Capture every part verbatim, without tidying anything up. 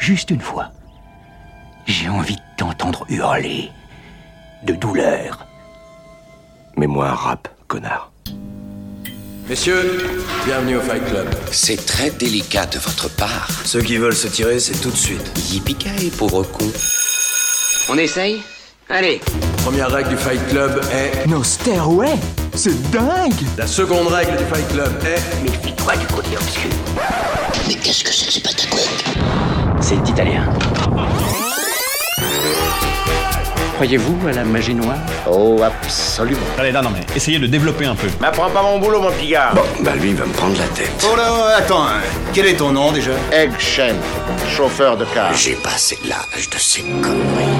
juste une fois. J'ai envie de t'entendre hurler de douleur. Mets-moi un rap, connard. Messieurs, bienvenue au Fight Club. C'est très délicat de votre part. Ceux qui veulent se tirer, c'est tout de suite. Yippee-ki-yay, pauvre con. On essaye ? Allez. Première règle du Fight Club est... No stairway. C'est dingue. La seconde règle du Fight Club est... Méfie-toi du côté obscur. Mais qu'est-ce que c'est que ce patacouette ? C'est italien. Croyez-vous à la magie noire ? Oh, absolument. Allez, non, non, mais essayez de développer un peu. M'apprends pas mon boulot, mon petit gars. Bon, bah lui, il va me prendre la tête. Oh là, attends, hein. Quel est ton nom, déjà ? Egg Shen, chauffeur de car. J'ai passé l'âge de ces conneries.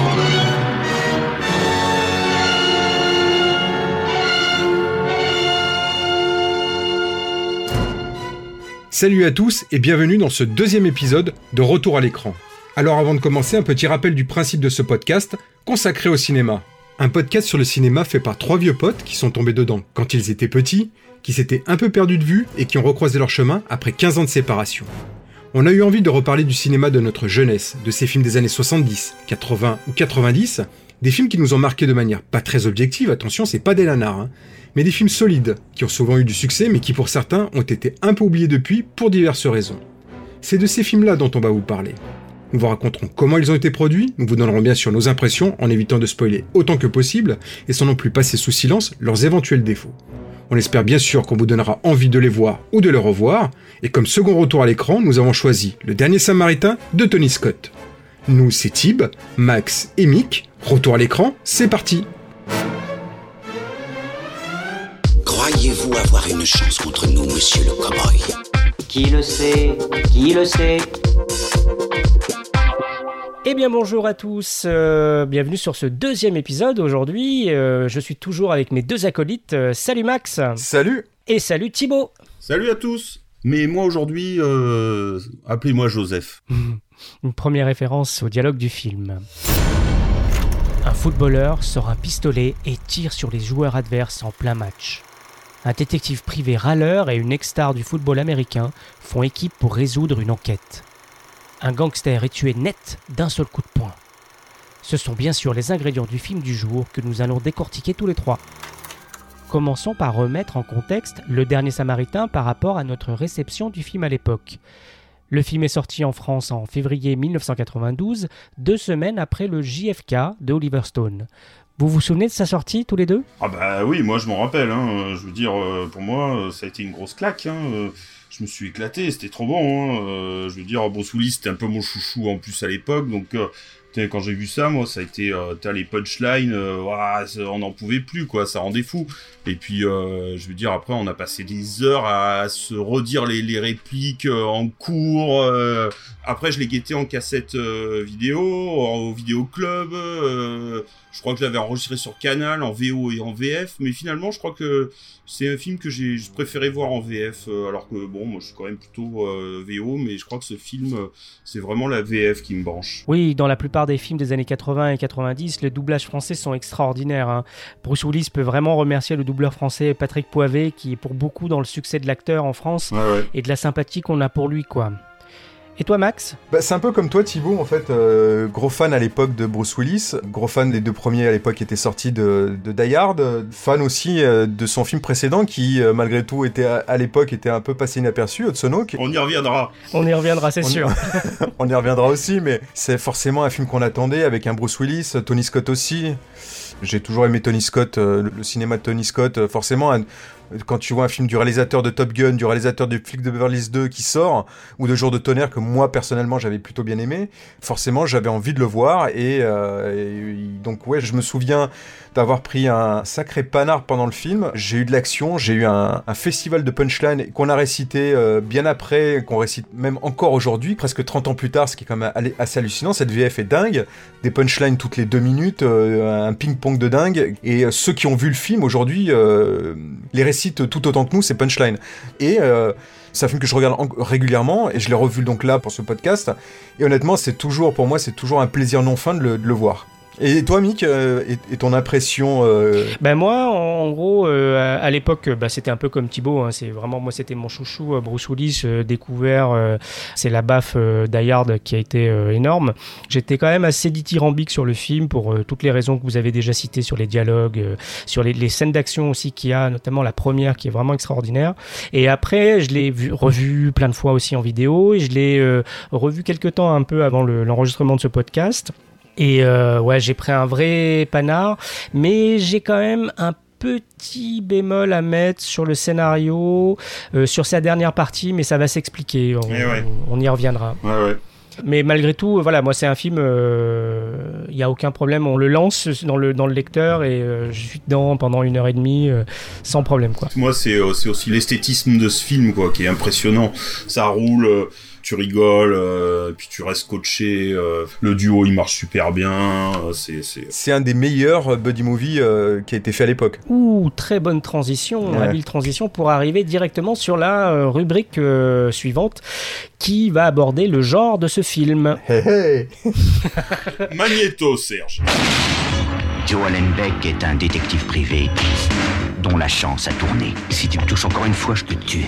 Salut à tous et bienvenue dans ce deuxième épisode de Retour à l'écran. Alors avant de commencer, un petit rappel du principe de ce podcast consacré au cinéma. Un podcast sur le cinéma fait par trois vieux potes qui sont tombés dedans quand ils étaient petits, qui s'étaient un peu perdus de vue et qui ont recroisé leur chemin après quinze ans de séparation. On a eu envie de reparler du cinéma de notre jeunesse, de ces films des années soixante-dix, quatre-vingts ou quatre-vingt-dix, des films qui nous ont marqués de manière pas très objective, attention, c'est pas des nanars, hein, mais des films solides, qui ont souvent eu du succès mais qui pour certains ont été un peu oubliés depuis pour diverses raisons. C'est de ces films-là dont on va vous parler. Nous vous raconterons comment ils ont été produits, nous vous donnerons bien sûr nos impressions en évitant de spoiler autant que possible et sans non plus passer sous silence leurs éventuels défauts. On espère bien sûr qu'on vous donnera envie de les voir ou de les revoir, et comme second retour à l'écran, nous avons choisi Le Dernier Samaritain de Tony Scott. Nous, c'est Tib, Max et Mick. Retour à l'écran, c'est parti! Croyez-vous avoir une chance contre nous, monsieur le cow-boy ? Qui le sait ? Qui le sait ? Eh bien bonjour à tous, euh, bienvenue sur ce deuxième épisode aujourd'hui. Euh, je suis toujours avec mes deux acolytes. Euh, salut Max. Salut. Et salut Thibaut. Salut à tous. Mais moi aujourd'hui, euh, appelez-moi Joseph. Une première référence au dialogue du film. Un footballeur sort un pistolet et tire sur les joueurs adverses en plein match. Un détective privé râleur et une ex-star du football américain font équipe pour résoudre une enquête. Un gangster est tué net d'un seul coup de poing. Ce sont bien sûr les ingrédients du film du jour que nous allons décortiquer tous les trois. Commençons par remettre en contexte Le Dernier Samaritain par rapport à notre réception du film à l'époque. Le film est sorti en France en février dix-neuf cent quatre-vingt-douze, deux semaines après le J F K de Oliver Stone. Vous vous souvenez de sa sortie, tous les deux ? Ah bah oui, moi je m'en rappelle, hein. Je veux dire, pour moi, ça a été une grosse claque, hein. Je me suis éclaté, c'était trop bon, hein. Euh, je veux dire, Bruce Willis, c'était un peu mon chouchou en plus à l'époque, donc euh, quand j'ai vu ça, moi, ça a été, euh, t'as les punchlines, euh, ouah, on n'en pouvait plus, quoi, ça rendait fou. Et puis, euh, je veux dire, après, on a passé des heures à se redire les, les répliques euh, en cours. Euh, après, je l'ai guetté en cassette euh, vidéo, au vidéo club. Euh, je crois que je l'avais enregistré sur Canal, en V O et en V F. Mais finalement, je crois que c'est un film que j'ai préféré voir en V F. Euh, alors que, bon, moi, je suis quand même plutôt euh, V O. Mais je crois que ce film, euh, c'est vraiment la V F qui me branche. Oui, dans la plupart des films des années quatre-vingts et quatre-vingt-dix, les doublages français sont extraordinaires, hein. Bruce Willis peut vraiment remercier le doubleur français Patrick Poivet, qui est pour beaucoup dans le succès de l'acteur en France, ouais, ouais. Et de la sympathie qu'on a pour lui, quoi. Et toi, Max ? Bah, c'est un peu comme toi, Thibaut, en fait. Euh, gros fan à l'époque de Bruce Willis. Gros fan des deux premiers à l'époque qui étaient sortis de, de Die Hard. Fan aussi euh, de son film précédent qui, euh, malgré tout, était à, à l'époque était un peu passé inaperçu, Hudson Hawk. On y reviendra. On y reviendra, c'est on sûr. Y... On y reviendra aussi, mais c'est forcément un film qu'on attendait avec un Bruce Willis, Tony Scott aussi. J'ai toujours aimé Tony Scott, euh, le cinéma de Tony Scott. Euh, forcément, un... quand tu vois un film du réalisateur de Top Gun, du réalisateur du Flic de Beverly Hills deux qui sort, ou de Jour de tonnerre que moi personnellement j'avais plutôt bien aimé, forcément j'avais envie de le voir et, euh, et donc ouais, je me souviens d'avoir pris un sacré panard pendant le film. J'ai eu de l'action, j'ai eu un, un festival de punchline qu'on a récité euh, bien après, qu'on récite même encore aujourd'hui, presque trente ans plus tard, ce qui est quand même assez hallucinant. Cette V F est dingue, des punchlines toutes les deux minutes, euh, un ping-pong de dingue, et euh, ceux qui ont vu le film aujourd'hui euh, les récitent tout autant que nous, ces punchlines. Et euh, c'est un film que je regarde en- régulièrement, et je l'ai revu donc là pour ce podcast, et honnêtement c'est toujours, pour moi c'est toujours un plaisir non fin de le, de le voir. Et toi, Mick, euh, et, et ton impression euh... Ben moi, en, en gros, euh, à l'époque, bah, c'était un peu comme Thibaut. Hein, c'est vraiment moi, c'était mon chouchou, euh, Bruce Willis, euh, découvert. Euh, c'est la baffe euh, Die Hard qui a été euh, énorme. J'étais quand même assez dithyrambique sur le film pour euh, toutes les raisons que vous avez déjà citées sur les dialogues, euh, sur les, les scènes d'action aussi qu'il y a, notamment la première qui est vraiment extraordinaire. Et après, je l'ai vu, revu plein de fois aussi en vidéo. Et je l'ai euh, revu quelques temps un peu avant le, l'enregistrement de ce podcast. Et euh, ouais, j'ai pris un vrai panard, mais j'ai quand même un petit bémol à mettre sur le scénario, euh, sur sa dernière partie, mais ça va s'expliquer, on, ouais. on, on y reviendra. Ouais, ouais. Mais malgré tout, voilà, moi c'est un film, il euh, n'y a aucun problème, on le lance dans le, dans le lecteur et euh, je suis dedans pendant une heure et demie, euh, sans problème, quoi. Moi c'est, euh, c'est aussi l'esthétisme de ce film, quoi, qui est impressionnant. Ça roule... Euh... tu rigoles, euh, puis tu restes coaché, euh, le duo il marche super bien, euh, c'est, c'est... c'est un des meilleurs buddy movie euh, qui a été fait à l'époque. Ouh, très bonne transition, ouais. habile transition pour arriver directement sur la euh, rubrique euh, suivante qui va aborder le genre de ce film. Hey, hey. Magnéto, Serge. Joe Allenbeck est un détective privé dont la chance a tourné. Si tu me touches encore une fois, je te tue.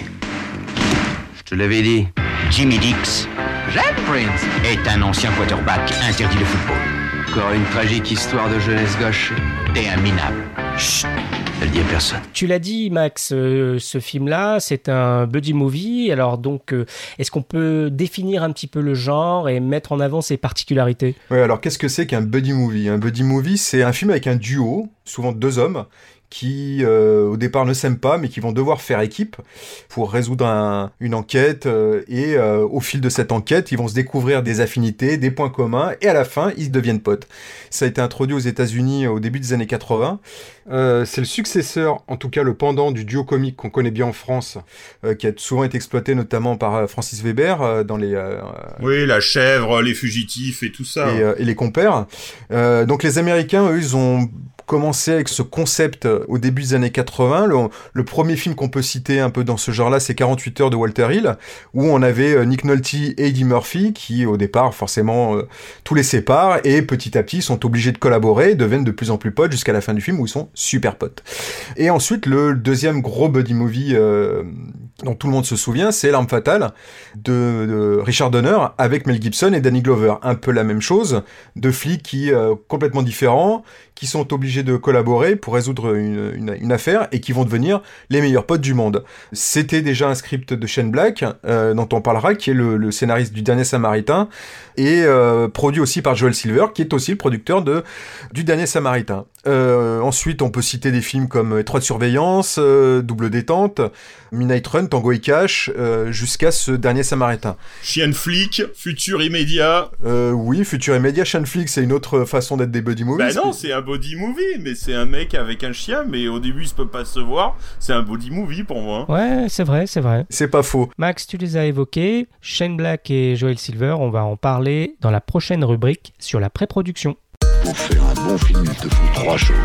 Je te l'avais dit. Jimmy Dix, Jeff Prince, est un ancien quarterback interdit de football. Encore une tragique histoire de jeunesse gauche. T'es un minable. Chut, ne le dis à personne. Tu l'as dit, Max, euh, ce film-là, c'est un buddy movie. Alors donc, euh, est-ce qu'on peut définir un petit peu le genre et mettre en avant ses particularités ? Oui, alors qu'est-ce que c'est qu'un buddy movie ? Un buddy movie, c'est un film avec un duo, souvent deux hommes, qui euh, au départ ne s'aiment pas mais qui vont devoir faire équipe pour résoudre un, une enquête euh, et euh, au fil de cette enquête ils vont se découvrir des affinités, des points communs et à la fin ils deviennent potes. Ça a été introduit aux États-Unis au début des années quatre-vingts. Euh, c'est le successeur, en tout cas le pendant du duo comique qu'on connaît bien en France, euh, qui a souvent été exploité notamment par euh, Francis Weber euh, dans les... Euh, oui, la chèvre, les fugitifs et tout ça. Et, euh, et les compères. Euh, donc les Américains, eux, ils ont commencé avec ce concept au début des années quatre-vingts. Le, le premier film qu'on peut citer un peu dans ce genre-là, c'est quarante-huit heures de Walter Hill, où on avait Nick Nolte et Eddie Murphy, qui au départ, forcément, euh, tous les séparent, et petit à petit, ils sont obligés de collaborer, deviennent de plus en plus potes, jusqu'à la fin du film, où ils sont super potes. Et ensuite, le deuxième gros buddy movie euh, dont tout le monde se souvient, c'est L'Arme Fatale, de, de Richard Donner, avec Mel Gibson et Danny Glover. Un peu la même chose, deux flics qui, euh, complètement différents, qui sont obligés de collaborer pour résoudre une, une, une affaire et qui vont devenir les meilleurs potes du monde. C'était déjà un script de Shane Black, euh, dont on parlera, qui est le, le scénariste du Dernier Samaritain, et euh, produit aussi par Joel Silver, qui est aussi le producteur de, du Dernier Samaritain. Euh, ensuite, on peut citer des films comme Étroite Surveillance, euh, Double Détente, Midnight Run, Tango et Cash, euh, jusqu'à ce Dernier Samaritain. Chien flic, Futur immédiat. Euh, oui, Futur immédiat, Chien flic, c'est une autre façon d'être des buddy movies. Bah non, c'est un body movie, mais c'est un mec avec un chien, mais au début, il se peut pas se voir. C'est un body movie pour moi. Ouais, c'est vrai, c'est vrai. C'est pas faux. Max, tu les as évoqués. Shane Black et Joel Silver, on va en parler dans la prochaine rubrique sur la pré-production. Pour faire un bon film, il te faut trois choses.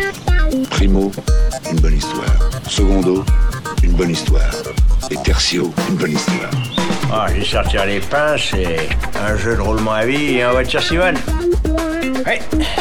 Primo, une bonne histoire. Secondo, une bonne histoire. Et tertio, une bonne histoire. Ah, je vais sortir les pinces et un jeu de roulement à vie et un voiture Simone. Ouais.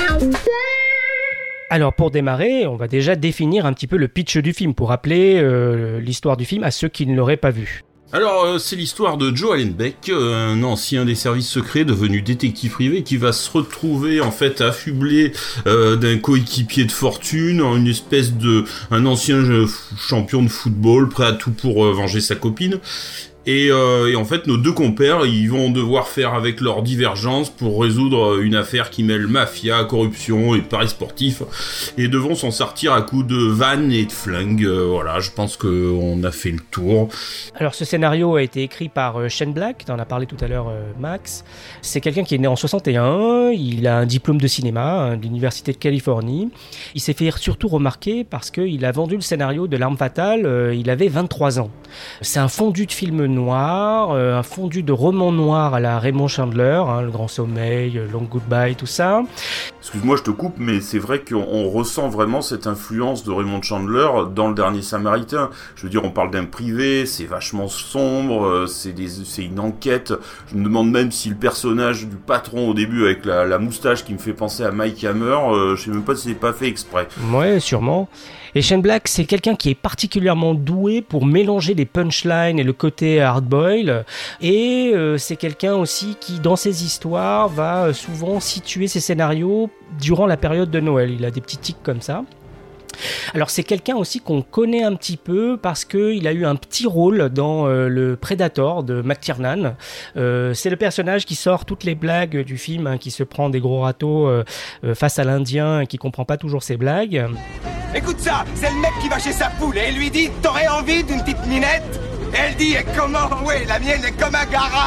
Alors pour démarrer, on va déjà définir un petit peu le pitch du film pour rappeler euh, l'histoire du film à ceux qui ne l'auraient pas vu. Alors, euh, c'est l'histoire de Joe Allenbeck, euh, un ancien des services secrets devenu détective privé qui va se retrouver en fait affublé euh, d'un coéquipier de fortune, une espèce de un ancien euh, champion de football prêt à tout pour euh, venger sa copine. Et, euh, et en fait, nos deux compères, ils vont devoir faire avec leurs divergences pour résoudre une affaire qui mêle mafia, corruption et paris sportifs, et devront s'en sortir à coups de vannes et de flingues. Euh, voilà, je pense qu'on a fait le tour. Alors, ce scénario a été écrit par euh, Shane Black, t'en as parlé tout à l'heure, euh, Max. C'est quelqu'un qui est né en soixante et un, il a un diplôme de cinéma hein, de l'Université de Californie. Il s'est fait surtout remarquer parce qu'il a vendu le scénario de L'Arme Fatale, euh, il avait vingt-trois ans. C'est un fondu de film noir, euh, un fondu de roman noir à la Raymond Chandler, hein, Le Grand Sommeil, Long Goodbye, tout ça. Excuse-moi, je te coupe, mais c'est vrai qu'on on ressent vraiment cette influence de Raymond Chandler dans Le Dernier Samaritain. Je veux dire, on parle d'un privé, c'est vachement sombre, c'est, des, c'est une enquête. Je me demande même si le personnage du patron au début avec la, la moustache qui me fait penser à Mike Hammer, euh, je sais même pas si c'est pas fait exprès. Ouais, sûrement. Et Shane Black, c'est quelqu'un qui est particulièrement doué pour mélanger les punchlines et le côté hard-boiled. Et euh, c'est quelqu'un aussi qui, dans ses histoires, va souvent situer ses scénarios durant la période de Noël. Il a des petits tics comme ça. Alors c'est quelqu'un aussi qu'on connaît un petit peu parce qu'il a eu un petit rôle dans euh, le Predator de McTiernan. Euh, c'est le personnage qui sort toutes les blagues du film, hein, qui se prend des gros râteaux euh, euh, face à l'Indien et qui comprend pas toujours ses blagues. Écoute ça, c'est le mec qui va chez sa poule et lui dit « T'aurais envie d'une petite minette ?» Et elle dit « Comment? Oui, la mienne est comme un garage !»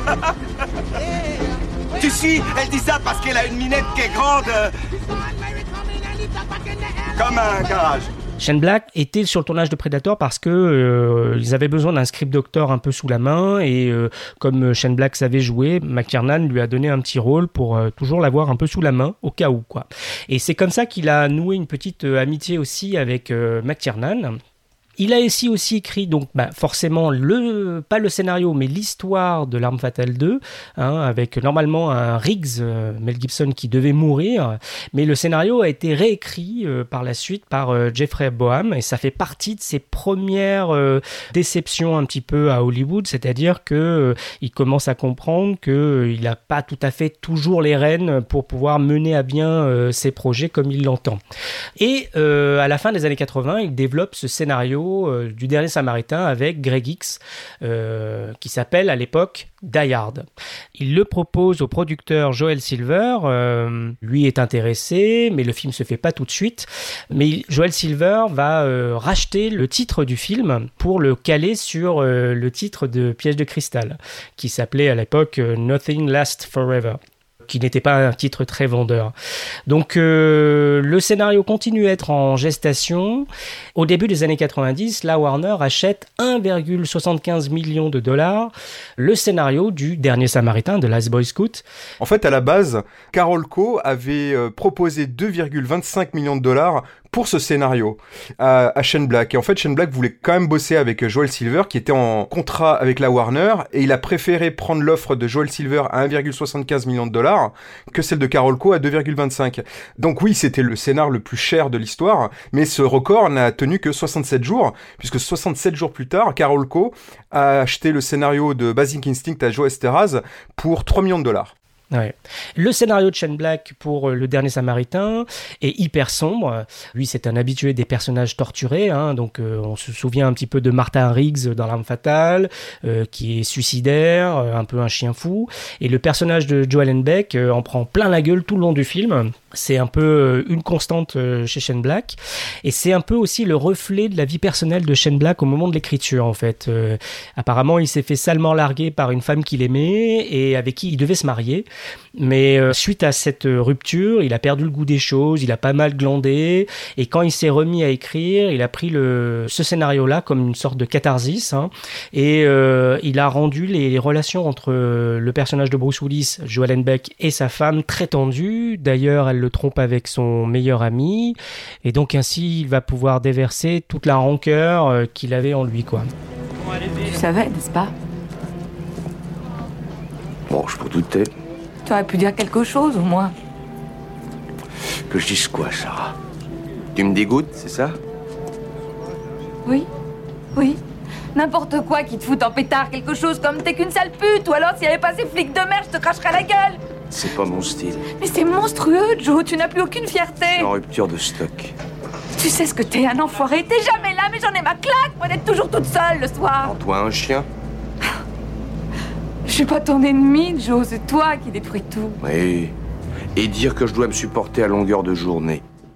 Tu suis, elle dit ça parce qu'elle a une minette qui est grande euh, comme un garage. Shane Black était sur le tournage de Predator parce que euh, ils avaient besoin d'un script doctor un peu sous la main et euh, comme Shane Black savait jouer, McTiernan lui a donné un petit rôle pour euh, toujours l'avoir un peu sous la main au cas où quoi. Et c'est comme ça qu'il a noué une petite euh, amitié aussi avec euh, McTiernan. Il a ici aussi écrit, donc bah, forcément, le, pas le scénario, mais l'histoire de L'Arme Fatale deux, hein, avec normalement un Riggs, euh, Mel Gibson, qui devait mourir, mais le scénario a été réécrit euh, par la suite par euh, Jeffrey Boam, et ça fait partie de ses premières euh, déceptions un petit peu à Hollywood, c'est-à-dire qu'il euh, commence à comprendre qu'il euh, n'a pas tout à fait toujours les rênes pour pouvoir mener à bien euh, ses projets comme il l'entend. Et euh, à la fin des années quatre-vingts, il développe ce scénario du Dernier Samaritain avec Greg Hicks euh, qui s'appelle à l'époque Die Hard. Il le propose au producteur Joel Silver, euh, lui est intéressé mais le film se fait pas tout de suite, mais il, Joel Silver va euh, racheter le titre du film pour le caler sur euh, le titre de Piège de cristal qui s'appelait à l'époque euh, Nothing Lasts Forever, qui n'était pas un titre très vendeur. Donc euh, le scénario continue à être en gestation. Au début des années quatre-vingt-dix, la Warner achète un virgule soixante-quinze million de dollars le scénario du Dernier Samaritain de Last Boy Scout. En fait, à la base, Carolco avait euh, proposé deux virgule vingt-cinq millions de dollars pour ce scénario à, à Shane Black. Et en fait, Shane Black voulait quand même bosser avec Joel Silver, qui était en contrat avec la Warner, et il a préféré prendre l'offre de Joel Silver à un virgule soixante-quinze millions de dollars que celle de Carolco à deux virgule vingt-cinq. Donc oui, c'était le scénar le plus cher de l'histoire, mais ce record n'a tenu que soixante-sept jours, puisque soixante-sept jours plus tard, Carolco a acheté le scénario de Basic Instinct à Joe Esteraz pour trois millions de dollars. Ouais. Le scénario de Shane Black pour Le Dernier Samaritain est hyper sombre. Lui, c'est un habitué des personnages torturés, hein, donc euh, on se souvient un petit peu de Martin Riggs dans L'Arme Fatale, euh, qui est suicidaire, euh, un peu un chien fou. Et le personnage de Joe Allen Beck euh, en prend plein la gueule tout le long du film. C'est un peu euh, une constante euh, chez Shane Black. Et c'est un peu aussi le reflet de la vie personnelle de Shane Black au moment de l'écriture, en fait. Euh, apparemment, il s'est fait salement larguer par une femme qu'il aimait et avec qui il devait se marier. Mais euh, suite à cette rupture, il a perdu le goût des choses, il a pas mal glandé, et quand il s'est remis à écrire, il a pris le, ce scénario-là comme une sorte de catharsis, hein, et euh, il a rendu les, les relations entre le personnage de Bruce Willis, Joe Allen Beck, et sa femme très tendues. D'ailleurs, elle le trompe avec son meilleur ami, et donc ainsi, il va pouvoir déverser toute la rancœur euh, qu'il avait en lui, quoi. Tu savais, n'est-ce pas? Bon, je peux douter. Tu aurais pu dire quelque chose, au moins. Que je dise quoi, Sarah? Tu me dégoûtes, c'est ça? Oui, oui. N'importe quoi qui te fout en pétard, quelque chose comme t'es qu'une sale pute, ou alors s'il y avait pas ces flics de merde, je te cracherais la gueule. C'est pas mon style. Mais c'est monstrueux, Joe, tu n'as plus aucune fierté. Je suis en rupture de stock. Tu sais ce que t'es, un enfoiré, t'es jamais là, mais j'en ai ma claque, moi d'être toujours toute seule le soir. En toi, un chien? Je suis pas ton ennemi, Joe, c'est toi qui détruis tout. Oui. Et dire que je dois me supporter à longueur de journée.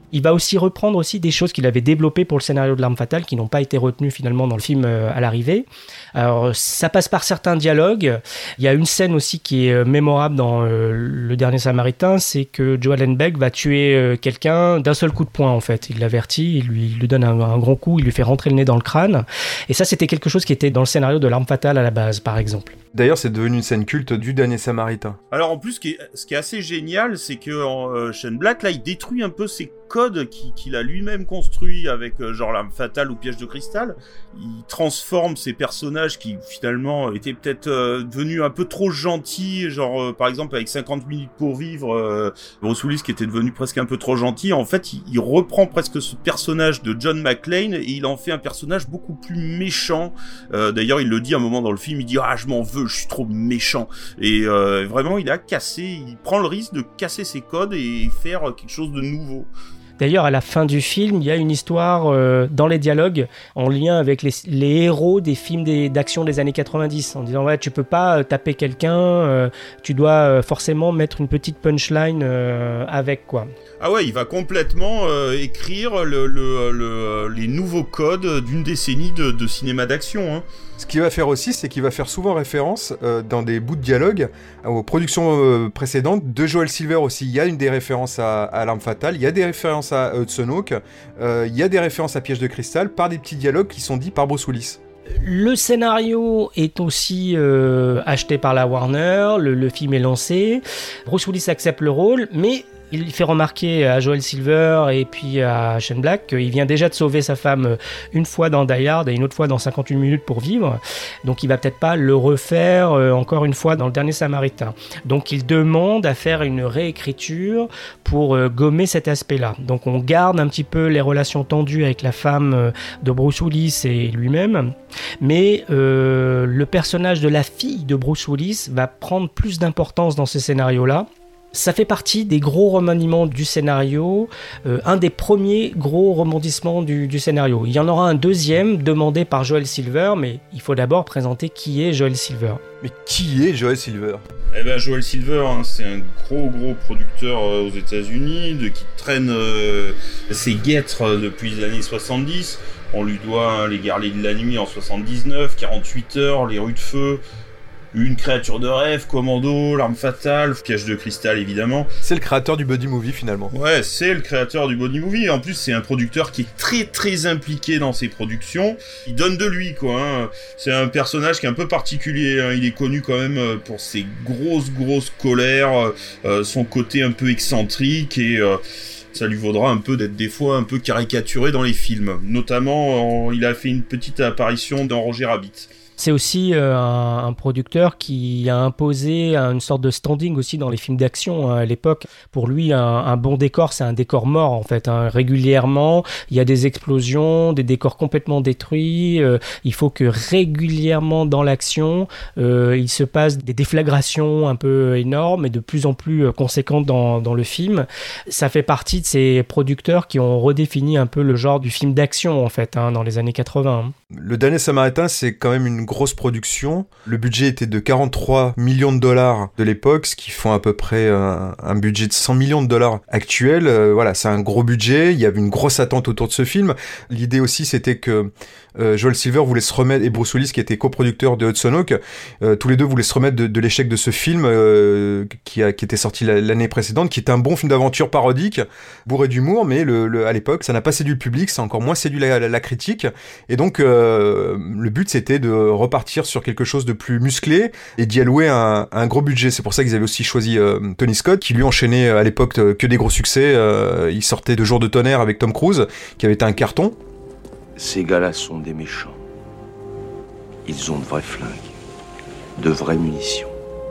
Il va aussi reprendre aussi des choses qu'il avait développées pour le scénario de L'Arme Fatale qui n'ont pas été retenues finalement dans le film euh, à l'arrivée. Alors ça passe par certains dialogues. Il y a une scène aussi qui est euh, mémorable dans euh, Le Dernier Samaritain, c'est que Joe Allen Beck va tuer euh, quelqu'un d'un seul coup de poing en fait. Il l'avertit, il lui, il lui donne un, un grand coup, il lui fait rentrer le nez dans le crâne. Et ça c'était quelque chose qui était dans le scénario de L'Arme Fatale à la base par exemple. D'ailleurs, c'est devenu une scène culte du Dernier Samaritain. Alors en plus, ce qui est, ce qui est assez génial, c'est que euh, Shane Black, là, il détruit un peu ses codes qu'il, qu'il a lui-même construits avec euh, genre L'Arme Fatale ou Piège de Cristal. Il transforme ces personnages qui finalement étaient peut-être euh, devenus un peu trop gentils, genre euh, par exemple avec cinquante minutes pour vivre, euh, Bruce Willis qui était devenu presque un peu trop gentil. En fait, il, il reprend presque ce personnage de John McClane et il en fait un personnage beaucoup plus méchant. Euh, d'ailleurs, il le dit à un moment dans le film, il dit « Ah, je m'en veux, je suis trop méchant ». Et euh, vraiment, il a cassé, il prend le risque de casser ses codes et faire quelque chose de nouveau. D'ailleurs, à la fin du film, il y a une histoire euh, dans les dialogues en lien avec les, les héros des films des, d'action des années quatre-vingt-dix, en disant ouais, tu peux pas euh, taper quelqu'un, euh, tu dois euh, forcément mettre une petite punchline euh, avec quoi. Ah ouais, il va complètement euh, écrire le, le, le, les nouveaux codes d'une décennie de, de cinéma d'action. Hein. Ce qu'il va faire aussi, c'est qu'il va faire souvent référence euh, dans des bouts de dialogue aux productions euh, précédentes de Joel Silver aussi. Il y a une des références à, à L'Arme Fatale, il y a des références à Hudson Hawk, euh, il y a des références à Piège de Cristal par des petits dialogues qui sont dits par Bruce Willis. Le scénario est aussi euh, acheté par la Warner, le, le film est lancé, Bruce Willis accepte le rôle, mais il fait remarquer à Joel Silver et puis à Shane Black qu'il vient déjà de sauver sa femme une fois dans Die Hard et une autre fois dans cinquante-huit minutes pour vivre. Donc il va peut-être pas le refaire encore une fois dans Le Dernier Samaritain. Donc il demande à faire une réécriture pour gommer cet aspect-là. Donc on garde un petit peu les relations tendues avec la femme de Bruce Willis et lui-même. Mais euh, le personnage de la fille de Bruce Willis va prendre plus d'importance dans ce scénario-là. Ça fait partie des gros remaniements du scénario, euh, un des premiers gros rebondissements du, du scénario. Il y en aura un deuxième demandé par Joel Silver, mais il faut d'abord présenter qui est Joel Silver. Mais qui est Joel Silver ? Eh ben Joel Silver, hein, c'est un gros gros producteur euh, aux États-Unis, de, qui traîne euh, ses guêtres euh, depuis les années soixante-dix. On lui doit hein, Les Guerriers de la Nuit en soixante-dix-neuf, quarante-huit heures, Les Rues de Feu. Une créature de rêve, Commando, L'Arme Fatale, Piège de Cristal évidemment. C'est le créateur du buddy movie finalement. Ouais, c'est le créateur du buddy movie. En plus, c'est un producteur qui est très très impliqué dans ses productions. Il donne de lui quoi. Hein. C'est un personnage qui est un peu particulier. Hein. Il est connu quand même pour ses grosses grosses colères, euh, son côté un peu excentrique et euh, ça lui vaudra un peu d'être des fois un peu caricaturé dans les films. Notamment, euh, il a fait une petite apparition dans Roger Rabbit. C'est aussi euh, un, un producteur qui a imposé une sorte de standing aussi dans les films d'action hein, à l'époque. Pour lui, un, un bon décor, c'est un décor mort en fait. Hein. Régulièrement, il y a des explosions, des décors complètement détruits. Euh, il faut que régulièrement dans l'action, euh, il se passe des déflagrations un peu énormes et de plus en plus conséquentes dans, dans le film. Ça fait partie de ces producteurs qui ont redéfini un peu le genre du film d'action en fait hein, dans les années quatre-vingts. Le Dernier Samaritain, c'est quand même une grosse production. Le budget était de quarante-trois millions de dollars de l'époque, ce qui font à peu près un, un budget de cent millions de dollars actuels. Euh, voilà, c'est un gros budget. Il y avait une grosse attente autour de ce film. L'idée aussi, c'était que euh, Joel Silver voulait se remettre, et Bruce Willis, qui était coproducteur de Hudson Hawk, euh, tous les deux voulaient se remettre de, de l'échec de ce film euh, qui, a, qui était sorti la, l'année précédente, qui était un bon film d'aventure parodique, bourré d'humour, mais le, le, à l'époque, ça n'a pas séduit le public, ça a encore moins séduit la, la, la critique. Et donc, euh, le but, c'était de repartir sur quelque chose de plus musclé et d'y allouer un, un gros budget. C'est pour ça qu'ils avaient aussi choisi euh, Tony Scott, qui lui enchaînait à l'époque euh, que des gros succès. Euh, il sortait de Jours de tonnerre avec Tom Cruise, qui avait été un carton. Ces gars-là sont des méchants. Ils ont de vrais flingues, de vraies munitions.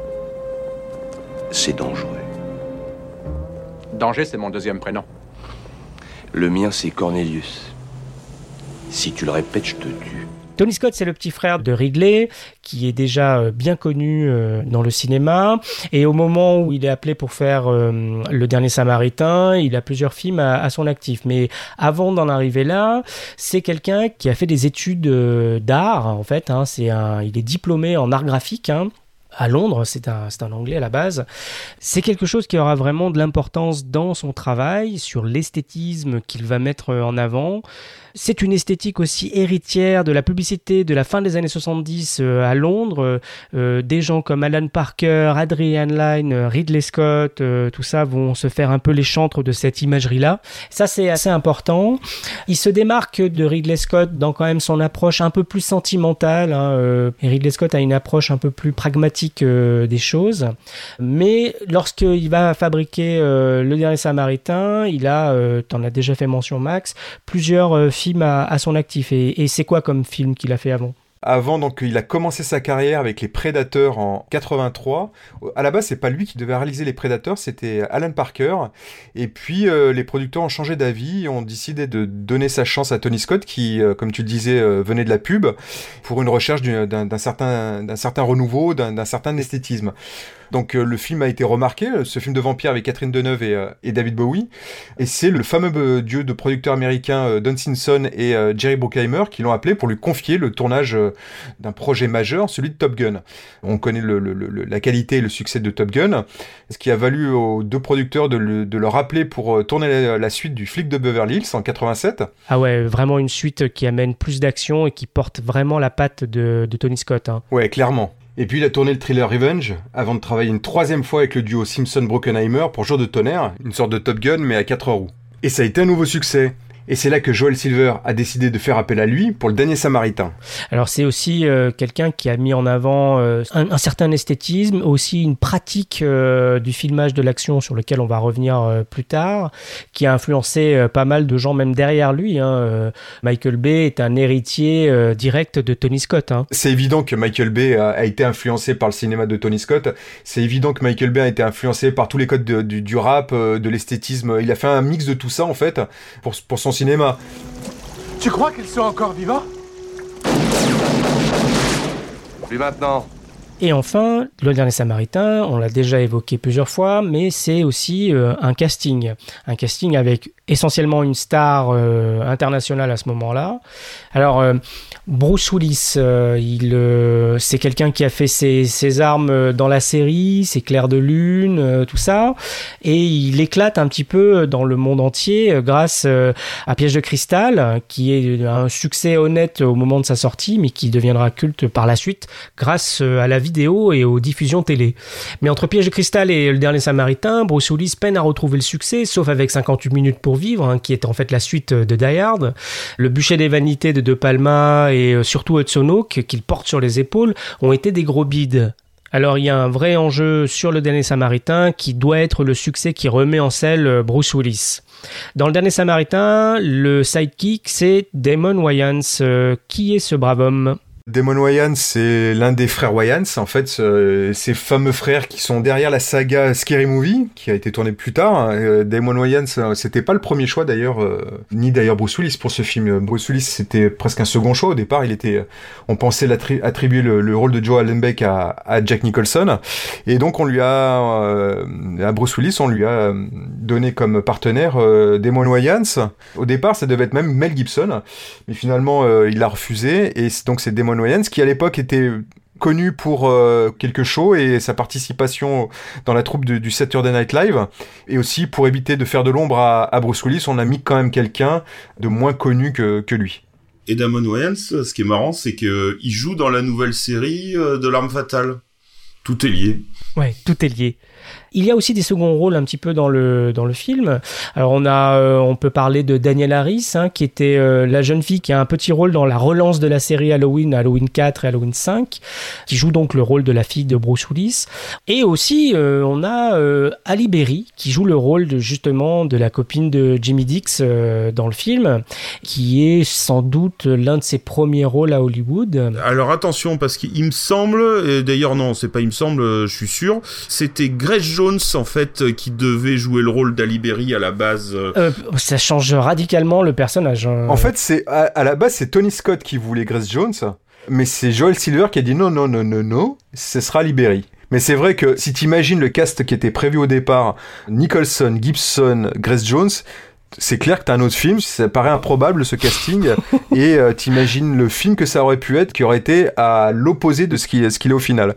C'est dangereux. Danger, c'est mon deuxième prénom. Le mien, c'est Cornelius. Si tu le répètes, je te tue. Tony Scott, c'est le petit frère de Ridley, qui est déjà bien connu dans le cinéma. Et au moment où il est appelé pour faire euh, Le Dernier Samaritain, il a plusieurs films à, à son actif. Mais avant d'en arriver là, c'est quelqu'un qui a fait des études d'art, en fait. Hein. C'est un, il est diplômé en art graphique, hein. à Londres, c'est un, c'est un Anglais à la base. C'est quelque chose qui aura vraiment de l'importance dans son travail, sur l'esthétisme qu'il va mettre en avant. C'est une esthétique aussi héritière de la publicité de la fin des années soixante-dix euh, à Londres. Euh, des gens comme Alan Parker, Adrian Lyne, Ridley Scott, euh, tout ça vont se faire un peu les chantres de cette imagerie-là. Ça, c'est assez important. Il se démarque de Ridley Scott dans quand même son approche un peu plus sentimentale. Hein, euh, et Ridley Scott a une approche un peu plus pragmatique euh, des choses. Mais lorsqu'il va fabriquer euh, Le Dernier Samaritain, il a, euh, t'en as déjà fait mention Max, plusieurs euh, films à, à son actif. Et, et c'est quoi comme film qu'il a fait avant ? Avant, donc, il a commencé sa carrière avec Les Prédateurs en quatre-vingt-trois. À la base, c'est pas lui qui devait réaliser Les Prédateurs, c'était Alan Parker. Et puis, euh, les producteurs ont changé d'avis et ont décidé de donner sa chance à Tony Scott, qui, euh, comme tu le disais, euh, venait de la pub, pour une recherche d'un, d'un, certain, d'un certain renouveau, d'un, d'un certain esthétisme. Donc euh, le film a été remarqué, ce film de vampire avec Catherine Deneuve et, euh, et David Bowie, et c'est le fameux euh, duo de producteurs américains euh, Don Simpson et euh, Jerry Bruckheimer qui l'ont appelé pour lui confier le tournage euh, d'un projet majeur, celui de Top Gun. On connaît le, le, le, la qualité et le succès de Top Gun, ce qui a valu aux deux producteurs de, le, de leur appeler pour euh, tourner la, la suite du Flic de Beverly Hills en quatre-vingt-sept. Ah ouais, vraiment une suite qui amène plus d'action et qui porte vraiment la patte de, de Tony Scott. Hein. Ouais, clairement. Et puis il a tourné le thriller Revenge, avant de travailler une troisième fois avec le duo Simpson-Bruckheimer pour Jour de tonnerre, une sorte de Top Gun mais à quatre roues. Et ça a été un nouveau succès. Et c'est là que Joel Silver a décidé de faire appel à lui pour Le Dernier Samaritain. Alors c'est aussi euh, quelqu'un qui a mis en avant euh, un, un certain esthétisme, aussi une pratique euh, du filmage de l'action sur lequel on va revenir euh, plus tard, qui a influencé euh, pas mal de gens même derrière lui. Hein. Euh, Michael Bay est un héritier euh, direct de Tony Scott. Hein. C'est évident que Michael Bay a, a été influencé par le cinéma de Tony Scott. C'est évident que Michael Bay a été influencé par tous les codes de, du, du rap, euh, de l'esthétisme. Il a fait un mix de tout ça en fait pour, pour son cinéma. Tu crois qu'ils sont encore vivants ? Plus maintenant. Et enfin, Le Dernier Samaritain, on l'a déjà évoqué plusieurs fois, mais c'est aussi euh, un casting. Un casting avec essentiellement une star euh, internationale à ce moment-là. Alors, euh, Bruce Willis, euh, il, euh, c'est quelqu'un qui a fait ses, ses armes dans la série, ses Clairs de Lune, euh, tout ça. Et il éclate un petit peu dans le monde entier euh, grâce euh, à Piège de cristal, qui est un succès honnête au moment de sa sortie, mais qui deviendra culte par la suite grâce euh, à la vidéo et aux diffusions télé. Mais entre Piège de cristal et Le Dernier Samaritain, Bruce Willis peine à retrouver le succès, sauf avec cinquante-huit minutes pour vivre, hein, qui est en fait la suite de Die Hard. Le Bûcher des Vanités de De Palma et euh, surtout Hudson Hawk, qu'il porte sur les épaules, ont été des gros bides. Alors il y a un vrai enjeu sur Le Dernier Samaritain qui doit être le succès qui remet en selle Bruce Willis. Dans Le Dernier Samaritain, le sidekick c'est Damon Wayans. Euh, qui est ce brave homme ? Damon Wayans, c'est l'un des frères Wayans, en fait, euh, ces fameux frères qui sont derrière la saga Scary Movie, qui a été tournée plus tard. Euh, Damon Wayans, euh, c'était pas le premier choix d'ailleurs, euh, ni d'ailleurs Bruce Willis pour ce film. Bruce Willis, c'était presque un second choix au départ. Il était, on pensait attribuer le, le rôle de Joe Hallenbeck à, à Jack Nicholson, et donc on lui a, euh, à Bruce Willis, on lui a donné comme partenaire euh, Damon Wayans. Au départ, ça devait être même Mel Gibson, mais finalement, euh, il a refusé, et donc c'est Damon Wayans, qui à l'époque était connu pour euh, quelques shows et sa participation dans la troupe de, du Saturday Night Live, et aussi pour éviter de faire de l'ombre à, à Bruce Willis, on a mis quand même quelqu'un de moins connu que, que lui. Et Damon Wayans, ce qui est marrant, c'est qu'il joue dans la nouvelle série euh, de L'Arme Fatale. Tout est lié. Ouais, tout est lié. Il y a aussi des seconds rôles un petit peu dans le dans le film. Alors on a, euh, on peut parler de Danielle Harris, hein, qui était euh, la jeune fille qui a un petit rôle dans la relance de la série Halloween, Halloween quatre et Halloween cinq, qui joue donc le rôle de la fille de Bruce Willis. Et aussi euh, on a euh, Halle Berry qui joue le rôle de justement de la copine de Jimmy Dix euh, dans le film, qui est sans doute l'un de ses premiers rôles à Hollywood. Alors attention, parce qu'il me semble, et d'ailleurs non, c'est pas il me semble, je suis sûr, c'était Grace Jones en fait qui devait jouer le rôle d'Halle Berry à la base. Euh, ça change radicalement le personnage. En fait, c'est à, à la base c'est Tony Scott qui voulait Grace Jones, mais c'est Joel Silver qui a dit non non non non non, ce sera Halle Berry. Mais c'est vrai que si t'imagines le cast qui était prévu au départ, Nicholson, Gibson, Grace Jones, c'est clair que t'as un autre film, ça paraît improbable ce casting, et euh, t'imagines le film que ça aurait pu être, qui aurait été à l'opposé de ce qu'il, ce qu'il est au final.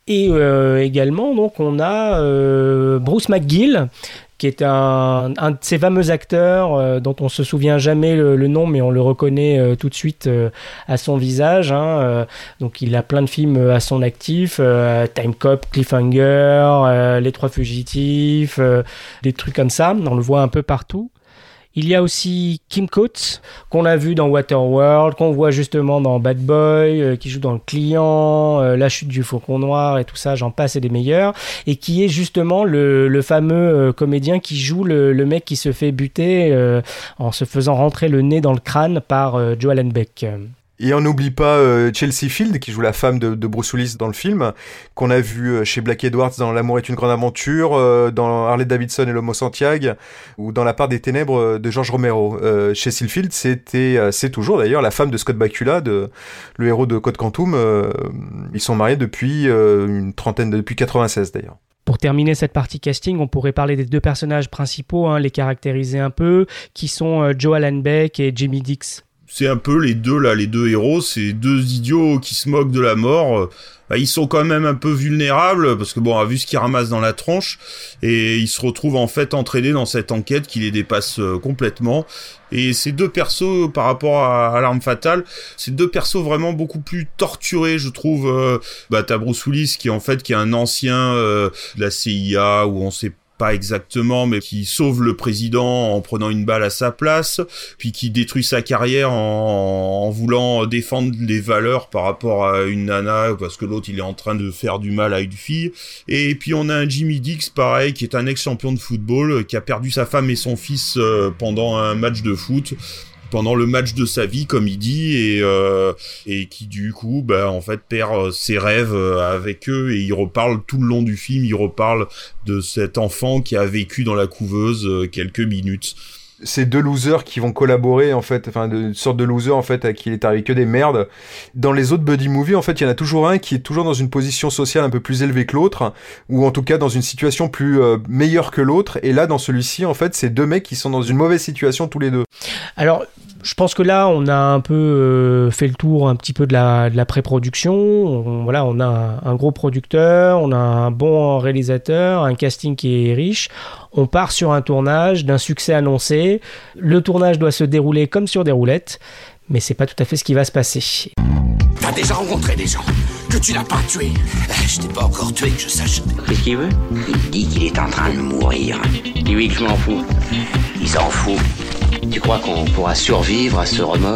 Et euh, également, donc, on a euh, Bruce McGill, qui est un, un de ces fameux acteurs euh, dont on se souvient jamais le, le nom, mais on le reconnaît euh, tout de suite euh, à son visage. Hein, euh, donc, il a plein de films à son actif, euh, Time Cop, Cliffhanger, euh, Les Trois Fugitifs, euh, des trucs comme ça. On le voit un peu partout. Il y a aussi Kim Coates, qu'on a vu dans Waterworld, qu'on voit justement dans Bad Boy, euh, qui joue dans Le Client, euh, La Chute du Faucon Noir et tout ça, j'en passe et des meilleurs, et qui est justement le, le fameux euh, comédien qui joue le, le mec qui se fait buter euh, en se faisant rentrer le nez dans le crâne par euh, Joe Allenbeck. Et on n'oublie pas euh, Chelsea Field, qui joue la femme de, de Bruce Willis dans le film, qu'on a vu euh, chez Black Edwards dans L'amour est une grande aventure, euh, dans Harley Davidson et l'Homo Santiago, ou dans La part des ténèbres euh, de George Romero. Euh, Chelsea Field, c'était, euh, c'est toujours d'ailleurs la femme de Scott Bakula, de, le héros de Code Quantum. Euh, ils sont mariés depuis euh, une trentaine, de, depuis quatre-vingt-seize d'ailleurs. Pour terminer cette partie casting, on pourrait parler des deux personnages principaux, hein, les caractériser un peu, qui sont euh, Joe Allenbeck et Jimmy Dix. C'est un peu les deux là, les deux héros, c'est deux idiots qui se moquent de la mort. Bah, ils sont quand même un peu vulnérables parce que bon, on a vu ce qu'ils ramassent dans la tronche et ils se retrouvent en fait entraînés dans cette enquête qui les dépasse euh, complètement. Et ces deux persos, par rapport à, à L'Arme Fatale, c'est deux persos vraiment beaucoup plus torturés, je trouve. Euh, bah t'as Bruce Willis qui en fait qui est un ancien euh, de la C I A où on sait pas exactement, mais qui sauve le président en prenant une balle à sa place, puis qui détruit sa carrière en, en voulant défendre les valeurs par rapport à une nana, parce que l'autre il est en train de faire du mal à une fille. Et puis on a un Jimmy Dix, pareil, qui est un ex-champion de football, qui a perdu sa femme et son fils euh, pendant un match de foot, pendant le match de sa vie, comme il dit, et euh, et qui du coup, bah en fait perd ses rêves avec eux, et il reparle tout le long du film, il reparle de cet enfant qui a vécu dans la couveuse quelques minutes. Ces deux losers qui vont collaborer en fait, enfin de une sorte de loser en fait à qui il est arrivé que des merdes. Dans les autres buddy movies en fait, il y en a toujours un qui est toujours dans une position sociale un peu plus élevée que l'autre, ou en tout cas dans une situation plus euh, meilleure que l'autre. Et là dans celui-ci en fait, c'est deux mecs qui sont dans une mauvaise situation tous les deux. Alors je pense que là, on a un peu euh, fait le tour un petit peu de la, de la pré-production. On, voilà, on a un, un gros producteur, on a un bon réalisateur, un casting qui est riche. On part sur un tournage d'un succès annoncé. Le tournage doit se dérouler comme sur des roulettes, mais c'est pas tout à fait ce qui va se passer. T'as déjà rencontré des gens que tu n'as pas tués. Je t'ai pas encore tué, que je sache. Qu'est-ce qu'il veut? Il dit qu'il est en train de mourir. Dis-lui que je m'en fous. Il s'en fout. Tu crois qu'on pourra survivre à ce remords?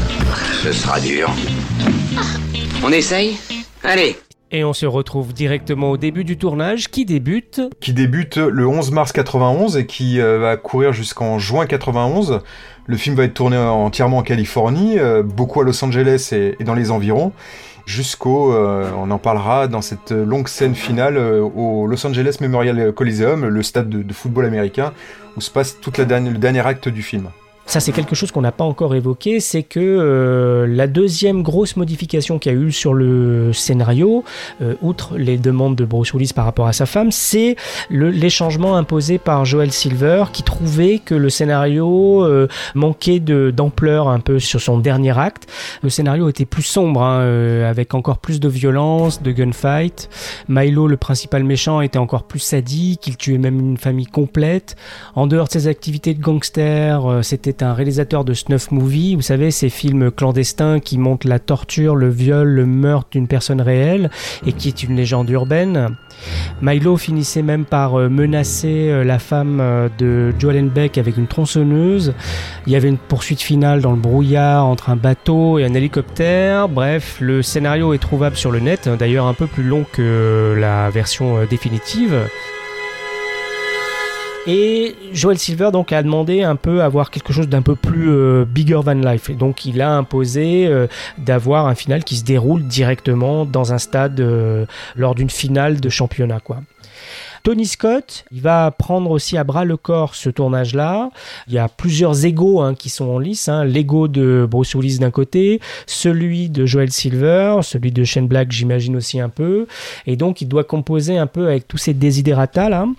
Ce sera dur. On essaye? Allez. Et on se retrouve directement au début du tournage, qui débute... Qui débute le onze mars quatre-vingt-onze et qui euh, va courir jusqu'en juin quatre-vingt-onze. Le film va être tourné entièrement en Californie, euh, beaucoup à Los Angeles et, et dans les environs, jusqu'au, euh, on en parlera dans cette longue scène finale euh, au Los Angeles Memorial Coliseum, le stade de, de football américain, où se passe tout le dernier acte du film. Ça, c'est quelque chose qu'on n'a pas encore évoqué, c'est que euh, la deuxième grosse modification qu'il y a eu sur le scénario, euh, outre les demandes de Bruce Willis par rapport à sa femme, c'est le, les changements imposés par Joel Silver, qui trouvait que le scénario euh, manquait de, d'ampleur un peu sur son dernier acte. Le scénario était plus sombre, hein, euh, avec encore plus de violence, de gunfight. Milo, le principal méchant, était encore plus sadique, il tuait même une famille complète. En dehors de ses activités de gangster, euh, c'était un réalisateur de snuff movie, vous savez, ces films clandestins qui montrent la torture, le viol, le meurtre d'une personne réelle et qui est une légende urbaine. Milo finissait même par menacer la femme de Joe Allenbeck avec une tronçonneuse. Il y avait une poursuite finale dans le brouillard entre un bateau et un hélicoptère. Bref, le scénario est trouvable sur le net, d'ailleurs un peu plus long que la version définitive. Et Joel Silver donc a demandé un peu à avoir quelque chose d'un peu plus euh, bigger than life. Et donc il a imposé euh, d'avoir un final qui se déroule directement dans un stade euh, lors d'une finale de championnat, quoi. Tony Scott, il va prendre aussi à bras le corps ce tournage-là. Il y a plusieurs égos hein, qui sont en lice. Hein. L'ego de Bruce Willis d'un côté, celui de Joel Silver, celui de Shane Black, j'imagine aussi un peu. Et donc il doit composer un peu avec tous ces desiderata là.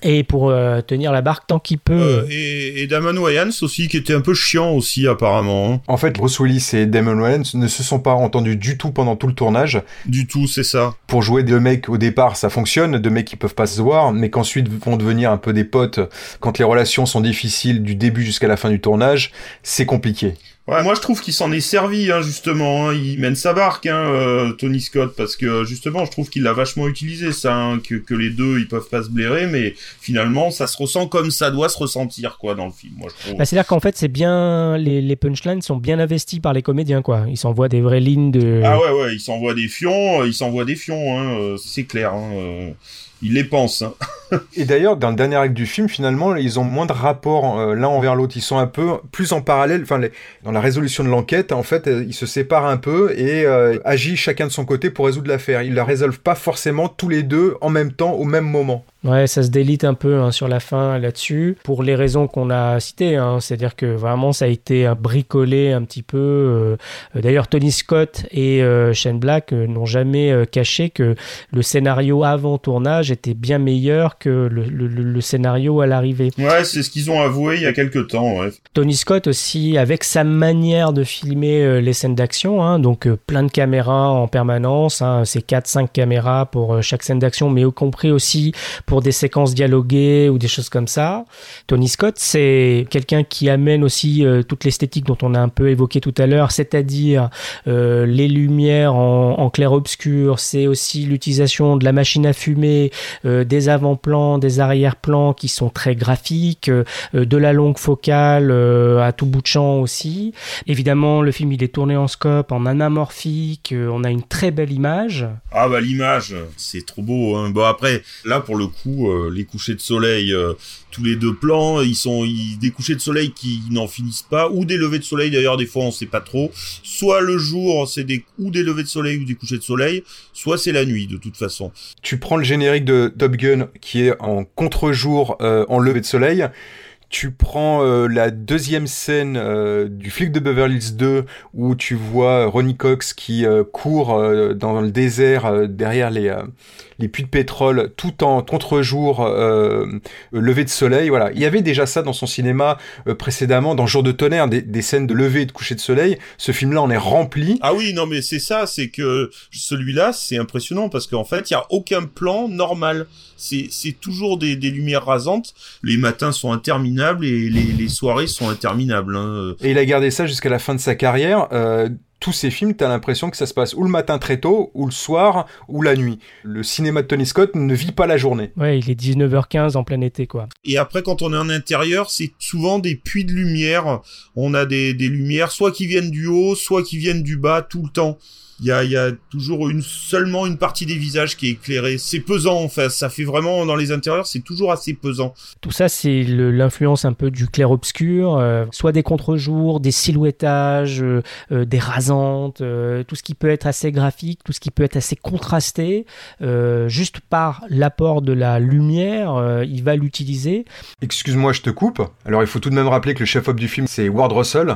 Et pour euh, tenir la barque tant qu'il peut. Euh, et, et Damon Wayans aussi, qui était un peu chiant aussi, apparemment. En fait, Bruce Willis et Damon Wayans ne se sont pas entendus du tout pendant tout le tournage. Du tout, c'est ça. Pour jouer deux mecs, au départ, ça fonctionne, deux mecs qui peuvent pas se voir, mais qu'ensuite vont devenir un peu des potes quand les relations sont difficiles du début jusqu'à la fin du tournage, c'est compliqué. Ouais, moi je trouve qu'il s'en est servi, hein, justement. Hein. Il mène sa barque, hein, euh, Tony Scott, parce que justement, je trouve qu'il l'a vachement utilisé, ça, hein, que, que les deux, ils peuvent pas se blairer, mais finalement, ça se ressent comme ça doit se ressentir, quoi, dans le film. Moi, je trouve. Bah, c'est-à-dire qu'en fait, c'est bien les, les punchlines sont bien investis par les comédiens, quoi. Ils s'envoient des vraies lignes de. Ah ouais, ouais, ils s'envoient des fions, ils s'envoient des fions, hein, euh, c'est clair. Hein, euh... Ils les pensent. Hein. Et d'ailleurs, dans le dernier acte du film, finalement, ils ont moins de rapport euh, l'un envers l'autre. Ils sont un peu plus en parallèle. Enfin, les... dans la résolution de l'enquête, en fait, euh, ils se séparent un peu et euh, agissent chacun de son côté pour résoudre l'affaire. Ils la résolvent pas forcément tous les deux en même temps, au même moment. Ouais, ça se délite un peu hein, sur la fin là-dessus, pour les raisons qu'on a citées. Hein, c'est-à-dire que vraiment, ça a été un bricolé un petit peu. Euh, d'ailleurs, Tony Scott et euh, Shane Black euh, n'ont jamais euh, caché que le scénario avant tournage était bien meilleur que le, le, le scénario à l'arrivée. Ouais, c'est ce qu'ils ont avoué il y a quelques temps. Ouais. Tony Scott aussi, avec sa manière de filmer euh, les scènes d'action, hein, donc euh, plein de caméras en permanence, hein, c'est quatre cinq caméras pour euh, chaque scène d'action, mais y compris aussi pour des séquences dialoguées ou des choses comme ça. Tony Scott, c'est quelqu'un qui amène aussi euh, toute l'esthétique dont on a un peu évoqué tout à l'heure, c'est-à-dire euh, les lumières en, en clair-obscur, c'est aussi l'utilisation de la machine à fumer, euh, des avant-plans, des arrière-plans qui sont très graphiques, euh, de la longue focale euh, à tout bout de champ aussi. Évidemment, le film il est tourné en scope, en anamorphique, euh, on a une très belle image. Ah bah l'image, c'est trop beau. Hein. Bon après, là pour le coup, Euh, les couchers de soleil, euh, tous les deux plans, ils sont ils, des couchers de soleil qui n'en finissent pas, ou des levées de soleil, d'ailleurs des fois on sait pas trop, soit le jour c'est des ou des levées de soleil ou des couchers de soleil, soit c'est la nuit de toute façon. Tu prends le générique de Top Gun qui est en contre-jour euh, en levée de soleil. Tu prends euh, la deuxième scène euh, du flic de Beverly Hills deux où tu vois Ronny Cox qui euh, court euh, dans le désert euh, derrière les euh, les puits de pétrole tout en contre-jour euh, lever de soleil. Voilà, il y avait déjà ça dans son cinéma euh, précédemment dans Jour de tonnerre, des, des scènes de lever et de coucher de soleil. Ce film-là en est rempli. Ah oui, non mais c'est ça, c'est que celui-là c'est impressionnant parce qu'en fait il y a aucun plan normal. C'est c'est toujours des des lumières rasantes. Les matins sont interminables et les les soirées sont interminables. Hein. Et il a gardé ça jusqu'à la fin de sa carrière. Euh, tous ces films, t'as l'impression que ça se passe ou le matin très tôt, ou le soir, ou la nuit. Le cinéma de Tony Scott ne vit pas la journée. Ouais, il est dix-neuf heures quinze en plein été, quoi. Et après, quand on est en intérieur, c'est souvent des puits de lumière. On a des, des lumières, soit qui viennent du haut, soit qui viennent du bas, tout le temps. Il y a, il y a toujours une, seulement une partie des visages qui est éclairée. C'est pesant, en fait. Ça fait vraiment, dans les intérieurs, c'est toujours assez pesant. Tout ça, c'est le, l'influence un peu du clair-obscur, euh, soit des contre-jours, des silhouettages, euh, euh, des rasantes, euh, tout ce qui peut être assez graphique, tout ce qui peut être assez contrasté, euh, juste par l'apport de la lumière, euh, il va l'utiliser. Excuse-moi, je te coupe. Alors, il faut tout de même rappeler que le chef-op du film, c'est Ward Russell,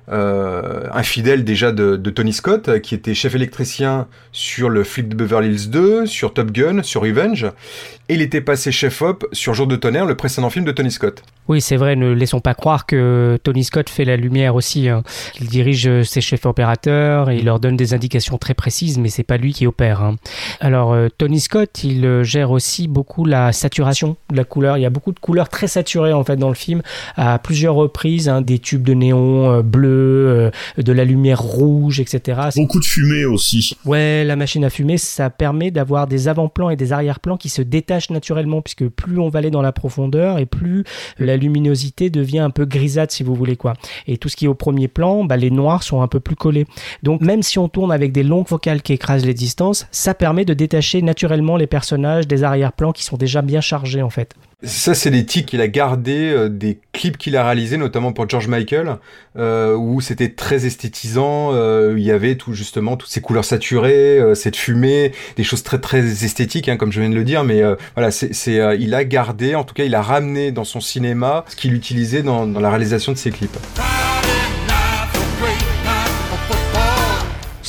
Euh, un fidèle déjà de, de Tony Scott, qui était chef électricien sur le flic de Beverly Hills deux, sur Top Gun, sur Revenge, et il était passé chef-op sur Jour de tonnerre, le précédent film de Tony Scott. Oui, c'est vrai, ne laissons pas croire que Tony Scott fait la lumière aussi. Hein. Il dirige ses chefs opérateurs et il leur donne des indications très précises, mais c'est pas lui qui opère. Hein. Alors, euh, Tony Scott, il euh, gère aussi beaucoup la saturation de la couleur. Il y a beaucoup de couleurs très saturées en fait dans le film, à plusieurs reprises, hein, des tubes de néon euh, bleus, euh, de la lumière rouge, et cetera. Beaucoup de fumée aussi. Ouais, la machine à fumer, ça permet d'avoir des avant-plans et des arrière-plans qui se détachent naturellement, puisque plus on va aller dans la profondeur et plus la luminosité devient un peu grisâtre, si vous voulez, quoi. Et tout ce qui est au premier plan, bah, les noirs sont un peu plus collés. Donc même si on tourne avec des longues focales qui écrasent les distances, ça permet de détacher naturellement les personnages des arrière-plans qui sont déjà bien chargés, en fait. Ça, c'est des tics qu'il a gardés, euh, des clips qu'il a réalisés, notamment pour George Michael, euh, où c'était très esthétisant, euh, il y avait tout justement toutes ces couleurs saturées, euh, cette fumée, des choses très très esthétiques, hein, comme je viens de le dire, mais euh, voilà, c'est, c'est, euh, il a gardé, en tout cas, il a ramené dans son cinéma ce qu'il utilisait dans, dans la réalisation de ses clips.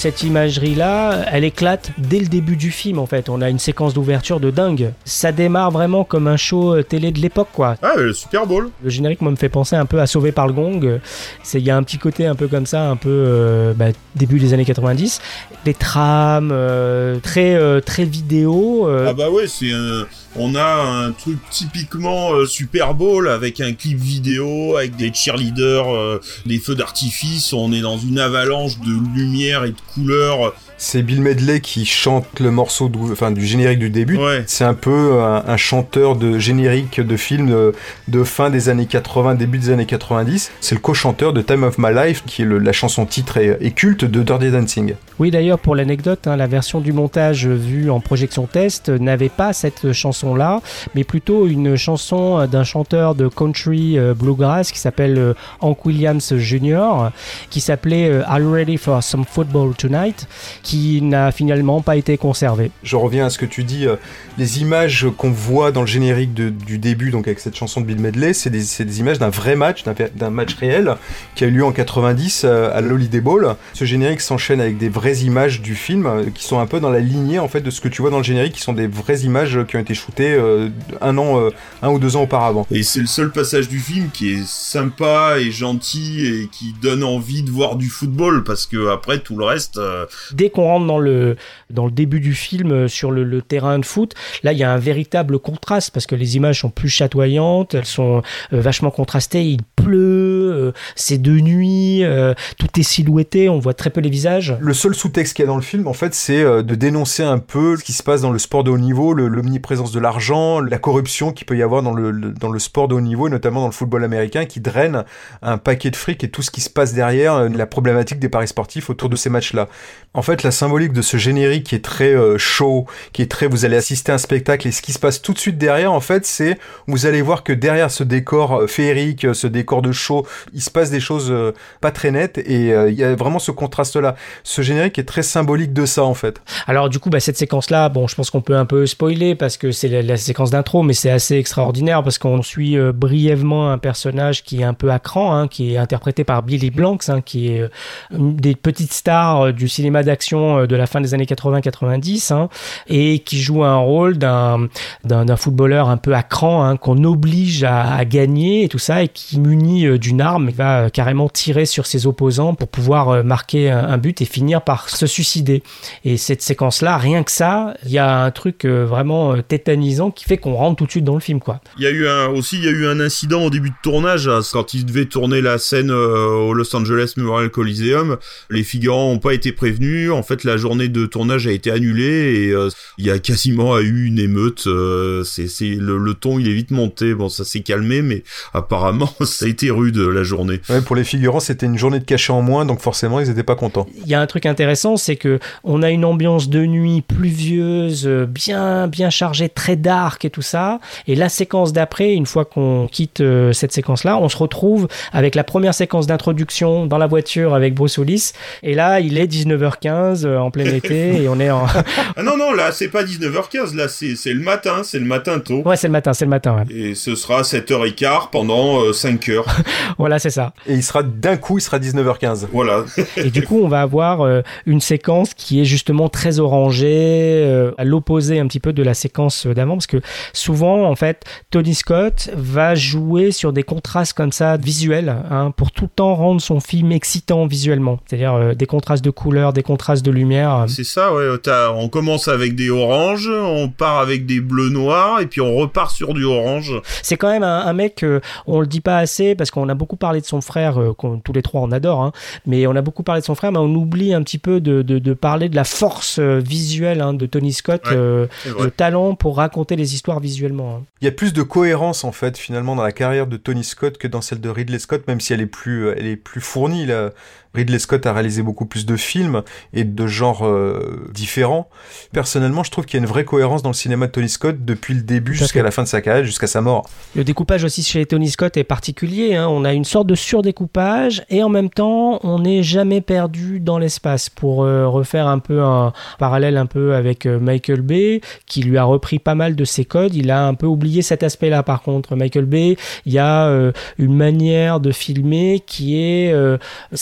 cette imagerie-là, elle éclate dès le début du film en fait. On a une séquence d'ouverture de dingue. Ça démarre vraiment comme un show télé de l'époque quoi. Ah, le Super Bowl. Le générique moi me fait penser un peu à Sauvé par le Gong. C'est, il y a un petit côté un peu comme ça, un peu euh, bah, début des années quatre-vingt-dix. Les trames, euh, très euh, très vidéo. Euh... Ah bah ouais, c'est un... On a un truc typiquement euh, Super Bowl avec un clip vidéo, avec des cheerleaders, euh, des feux d'artifice. On est dans une avalanche de lumière et de couleurs. C'est Bill Medley qui chante le morceau de, enfin, du générique du début. Ouais. C'est un peu un, un chanteur de générique de film de, de fin des années quatre-vingts, début des années quatre-vingt-dix. C'est le co-chanteur de Time of My Life, qui est le, la chanson titre et, et culte de Dirty Dancing. Oui, d'ailleurs, pour l'anecdote, hein, la version du montage vue en projection test n'avait pas cette chanson-là, mais plutôt une chanson d'un chanteur de country euh, bluegrass qui s'appelle euh, Hank Williams junior, qui s'appelait euh, Are You Ready for Some Football Tonight, qui n'a finalement pas été conservé. Je reviens à ce que tu dis, euh, les images qu'on voit dans le générique de, du début, donc avec cette chanson de Bill Medley, c'est des, c'est des images d'un vrai match, d'un, d'un match réel, qui a eu lieu en quatre-vingt-dix euh, à l'Holiday Bowl. Ce générique s'enchaîne avec des vraies images du film, euh, qui sont un peu dans la lignée en fait de ce que tu vois dans le générique, qui sont des vraies images qui ont été shootées euh, un an, euh, un ou deux ans auparavant. Et c'est le seul passage du film qui est sympa et gentil et qui donne envie de voir du football, parce que après tout le reste... Euh... Dès qu'on rentre dans le, dans le début du film sur le, le terrain de foot, là il y a un véritable contraste parce que les images sont plus chatoyantes, elles sont euh, vachement contrastées, il pleut, euh, c'est de nuit, euh, tout est silhouetté, on voit très peu les visages. Le seul sous-texte qu'il y a dans le film en fait c'est euh, de dénoncer un peu ce qui se passe dans le sport de haut niveau, le, l'omniprésence de l'argent, la corruption qu'il peut y avoir dans le, le, dans le sport de haut niveau et notamment dans le football américain qui draine un paquet de fric et tout ce qui se passe derrière, euh, la problématique des paris sportifs autour de ces matchs-là. En fait, la symbolique de ce générique qui est très euh, chaud, qui est très, vous allez assister à un spectacle et ce qui se passe tout de suite derrière, en fait, c'est, vous allez voir que derrière ce décor euh, féerique, ce décor de show, il se passe des choses euh, pas très nettes et euh, il y a vraiment ce contraste-là. Ce générique est très symbolique de ça, en fait. Alors, du coup, bah, cette séquence-là, bon, je pense qu'on peut un peu spoiler parce que c'est la, la séquence d'intro, mais c'est assez extraordinaire parce qu'on suit euh, brièvement un personnage qui est un peu à cran, hein, qui est interprété par Billy Blanks, hein, qui est euh, une des petites stars euh, du cinéma d'action de la fin des années quatre-vingts quatre-vingt-dix, hein, et qui joue un rôle d'un, d'un, d'un footballeur un peu à cran, hein, qu'on oblige à, à gagner et tout ça, et qui muni euh, d'une arme, il va euh, carrément tirer sur ses opposants pour pouvoir euh, marquer un, un but et finir par se suicider. Et cette séquence-là, rien que ça, il y a un truc euh, vraiment euh, tétanisant qui fait qu'on rentre tout de suite dans le film, quoi. Il y a eu un, aussi, il y a eu un incident au début de tournage, hein, quand ils devaient tourner la scène euh, au Los Angeles Memorial Coliseum. Les figurants n'ont pas été prévenus. En fait, la journée de tournage a été annulée et euh, il y a quasiment eu une émeute. Euh, c'est, c'est le, le ton, il est vite monté. Bon, ça s'est calmé, mais apparemment, ça a été rude la journée. Ouais, pour les figurants, c'était une journée de cachet en moins, donc forcément, ils étaient pas contents. Il y a un truc intéressant, c'est que on a une ambiance de nuit pluvieuse, bien, bien chargée, très dark et tout ça. Et la séquence d'après, une fois qu'on quitte euh, cette séquence-là, on se retrouve avec la première séquence d'introduction dans la voiture avec Bruce Willis. Et là, il est dix-neuf heures quinze euh, en plein été et on est en... ah non, non, là, c'est pas dix-neuf heures quinze, là, c'est, c'est le matin, c'est le matin tôt. Ouais, c'est le matin, c'est le matin, ouais. Et ce sera sept heures quinze pendant euh, cinq heures. Voilà, c'est ça. Et il sera, d'un coup, il sera dix-neuf heures quinze. Voilà. Et du coup, on va avoir euh, une séquence qui est justement très orangée, euh, à l'opposé un petit peu de la séquence d'avant, parce que souvent, en fait, Tony Scott va jouer sur des contrastes comme ça, visuels, hein, pour tout le temps rendre son film excitant visuellement. C'est-à-dire euh, des contrastes de couleurs, des contrastes de lumière. C'est ça, ouais. T'as, on commence avec des oranges, on part avec des bleus noirs, et puis on repart sur du orange. C'est quand même un, un mec, euh, on le dit pas assez, parce qu'on a beaucoup parlé de son frère, euh, qu'on, tous les trois on adore, hein, mais on a beaucoup parlé de son frère, mais on oublie un petit peu de, de, de parler de la force euh, visuelle, hein, de Tony Scott, ouais, euh, le talent pour raconter les histoires visuellement. Hein. Il y a plus de cohérence, en fait, finalement, dans la carrière de Tony Scott que dans celle de Ridley Scott, même si elle est plus, elle est plus fournie, là. Ridley Scott a réalisé beaucoup plus de films et de genres euh, différents. Personnellement, je trouve qu'il y a une vraie cohérence dans le cinéma de Tony Scott depuis le début jusqu'à la fin de sa carrière, jusqu'à sa mort. Le découpage aussi chez Tony Scott est particulier, hein. On a une sorte de surdécoupage et en même temps, on n'est jamais perdu dans l'espace. Pour euh, refaire un peu un parallèle un peu avec euh, Michael Bay, qui lui a repris pas mal de ses codes, il a un peu oublié cet aspect-là. Par contre, Michael Bay, il y a euh, une manière de filmer qui est, euh, c'est l'instant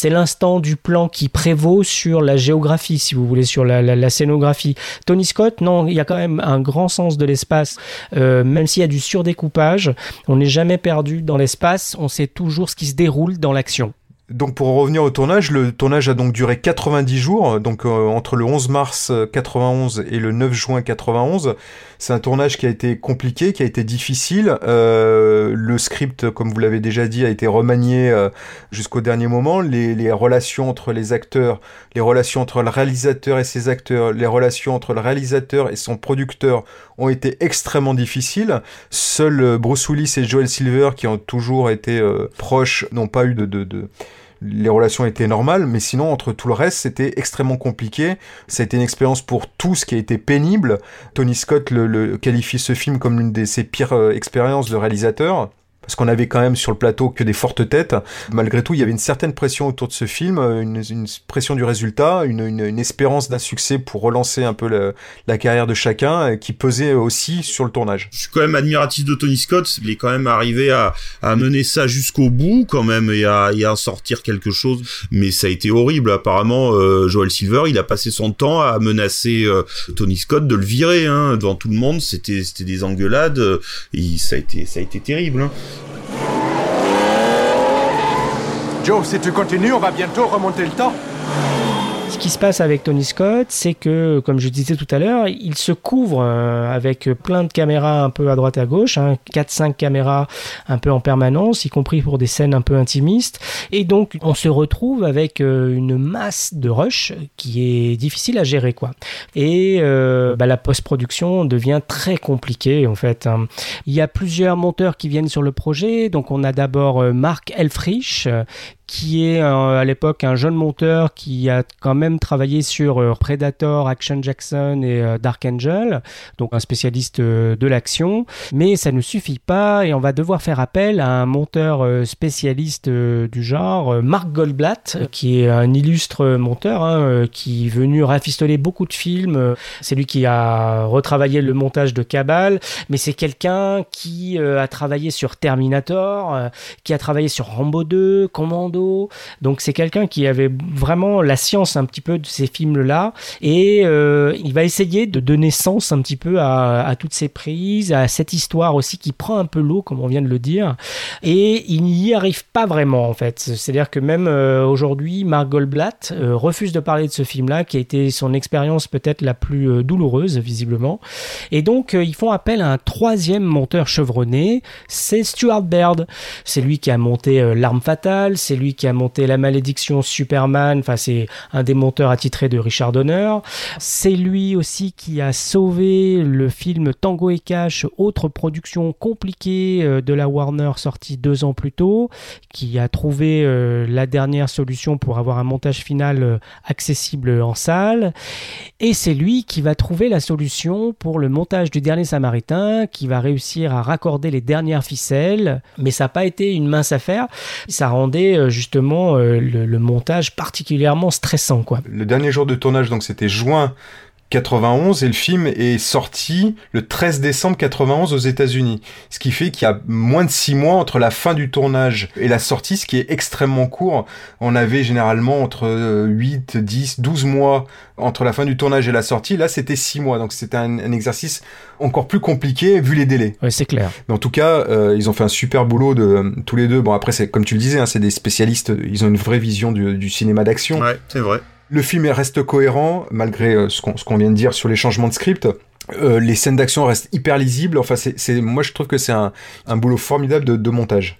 l'instant du plan qui prévaut sur la géographie, si vous voulez, sur la, la, la scénographie. Tony Scott, non, il y a quand même un grand sens de l'espace. Euh, même s'il y a du surdécoupage, on n'est jamais perdu dans l'espace, on sait toujours ce qui se déroule dans l'action. Donc pour revenir au tournage, le tournage a donc duré quatre-vingt-dix jours, donc euh, entre le onze mars quatre-vingt-onze et le neuf juin quatre-vingt-onze. C'est un tournage qui a été compliqué, qui a été difficile. Euh, le script, comme vous l'avez déjà dit, a été remanié euh, jusqu'au dernier moment. Les, les relations entre les acteurs, les relations entre le réalisateur et ses acteurs, les relations entre le réalisateur et son producteur ont été extrêmement difficiles. Seuls Bruce Willis et Joel Silver, qui ont toujours été euh, proches, n'ont pas eu de... de, de... Les relations étaient normales, mais sinon, entre tout le reste, c'était extrêmement compliqué. Ça a été une expérience pour tous qui a été pénible. Tony Scott le, le qualifie ce film comme l'une de ses pires euh, expériences de réalisateur. Parce qu'on avait quand même sur le plateau que des fortes têtes. Malgré tout, il y avait une certaine pression autour de ce film, une, une pression du résultat, une, une, une espérance d'un succès pour relancer un peu le, la carrière de chacun, qui pesait aussi sur le tournage. Je suis quand même admiratif de Tony Scott. Il est quand même arrivé à, à mener ça jusqu'au bout, quand même, et à, et à sortir quelque chose. Mais ça a été horrible. Apparemment, euh, Joel Silver, il a passé son temps à menacer euh, Tony Scott de le virer, hein, devant tout le monde. C'était, c'était des engueulades. Euh, et ça a été, ça a été terrible, hein. Joe, si tu continues, on va bientôt remonter le temps. Ce qui se passe avec Tony Scott, c'est que, comme je disais tout à l'heure, il se couvre euh, avec plein de caméras un peu à droite à gauche, hein, quatre cinq caméras un peu en permanence, y compris pour des scènes un peu intimistes. Et donc, on se retrouve avec euh, une masse de rush qui est difficile à gérer, quoi. Et euh, bah, la post-production devient très compliquée, en fait. Hein. Il y a plusieurs monteurs qui viennent sur le projet. Donc, on a d'abord euh, Mark Elfrich, euh, qui est euh, à l'époque un jeune monteur qui a quand même travaillé sur euh, Predator, Action Jackson et euh, Dark Angel, donc un spécialiste euh, de l'action, mais ça ne suffit pas et on va devoir faire appel à un monteur euh, spécialiste euh, du genre, euh, Mark Goldblatt, euh, qui est un illustre monteur, hein, euh, qui est venu rafistoler beaucoup de films. Euh, c'est lui qui a retravaillé le montage de Cabal, mais c'est quelqu'un qui euh, a travaillé sur Terminator, euh, qui a travaillé sur Rambo deux, Commando. Donc c'est quelqu'un qui avait vraiment la science un petit peu de ces films-là et euh, il va essayer de donner sens un petit peu à, à toutes ces prises, à cette histoire aussi qui prend un peu l'eau, comme on vient de le dire, et il n'y arrive pas vraiment en fait. C'est-à-dire que même euh, aujourd'hui, Mark Goldblatt euh, refuse de parler de ce film-là qui a été son expérience peut-être la plus euh, douloureuse visiblement, et donc euh, ils font appel à un troisième monteur chevronné, c'est Stuart Baird. C'est lui qui a monté euh, L'Arme Fatale, c'est lui qui a monté La Malédiction Superman, enfin c'est un des monteurs attitrés de Richard Donner. C'est lui aussi qui a sauvé le film Tango et Cash, autre production compliquée de la Warner sortie deux ans plus tôt, qui a trouvé euh, la dernière solution pour avoir un montage final euh, accessible en salle. Et c'est lui qui va trouver la solution pour le montage du Dernier Samaritain, qui va réussir à raccorder les dernières ficelles, mais ça n'a pas été une mince affaire. Ça rendait euh, justement euh, le, le montage particulièrement stressant, quoi. Le dernier jour de tournage, donc c'était juin quatre-vingt-onze, et le film est sorti le treize décembre quatre-vingt-onze aux États-Unis. Ce qui fait qu'il y a moins de six mois entre la fin du tournage et la sortie, ce qui est extrêmement court. On avait généralement entre huit, dix, douze mois entre la fin du tournage et la sortie. Là, c'était six mois. Donc, c'était un, un exercice encore plus compliqué vu les délais. Oui, c'est clair. Mais en tout cas, euh, ils ont fait un super boulot de euh, tous les deux. Bon, après, c'est comme tu le disais, hein, c'est des spécialistes. Ils ont une vraie vision du, du cinéma d'action. Ouais, c'est vrai. Le film reste cohérent, malgré euh, ce, qu'on, ce qu'on vient de dire sur les changements de script. Euh, les scènes d'action restent hyper lisibles. Enfin, c'est, c'est, moi, je trouve que c'est un, un boulot formidable de, de montage.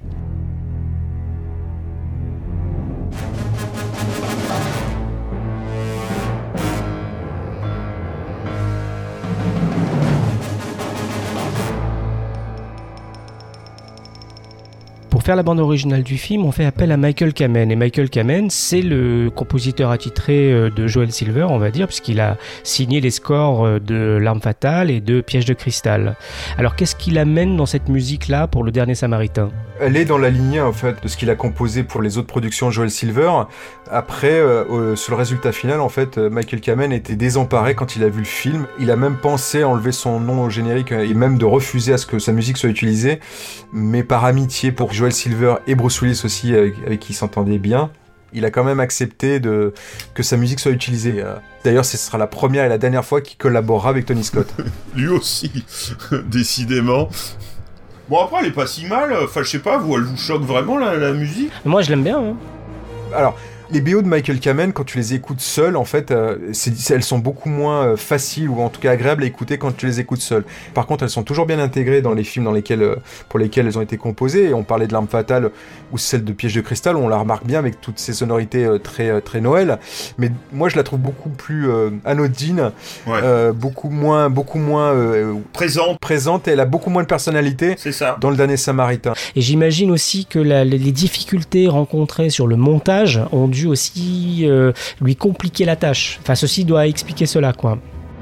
Pour faire la bande originale du film, on fait appel à Michael Kamen. Et Michael Kamen, c'est le compositeur attitré de Joel Silver, on va dire, puisqu'il a signé les scores de L'Arme Fatale et de Piège de Cristal. Alors, qu'est-ce qu'il amène dans cette musique-là pour Le Dernier Samaritain ? Elle est dans la lignée, en fait, de ce qu'il a composé pour les autres productions Joel Silver. Après, euh, sur le résultat final, en fait, Michael Kamen était désemparé quand il a vu le film. Il a même pensé à enlever son nom au générique et même de refuser à ce que sa musique soit utilisée. Mais par amitié pour Joel Silver et Bruce Willis aussi, avec, avec qui il s'entendait bien, il a quand même accepté de... que sa musique soit utilisée. D'ailleurs, ce sera la première et la dernière fois qu'il collaborera avec Tony Scott. Lui aussi, décidément. Bon, après, elle est pas si mal. Enfin, je sais pas, vous, elle vous choque vraiment, la, la musique ? Moi, je l'aime bien. Hein. Alors, les B O de Michael Kamen, quand tu les écoutes seuls, en fait, euh, c'est, elles sont beaucoup moins euh, faciles ou en tout cas agréables à écouter quand tu les écoutes seuls. Par contre, elles sont toujours bien intégrées dans les films dans lesquels, euh, pour lesquels elles ont été composées. Et on parlait de L'Arme Fatale ou celle de Piège de Cristal, où on la remarque bien avec toutes ces sonorités euh, très, euh, très Noël. Mais moi, je la trouve beaucoup plus euh, anodine, ouais. euh, beaucoup moins, beaucoup moins euh, présente. présente. Et elle a beaucoup moins de personnalité c'est ça. Dans Le Dernier Samaritain. Et j'imagine aussi que la, les difficultés rencontrées sur le montage ont dû aussi euh, lui compliquer la tâche. Enfin, ceci doit expliquer cela, quoi.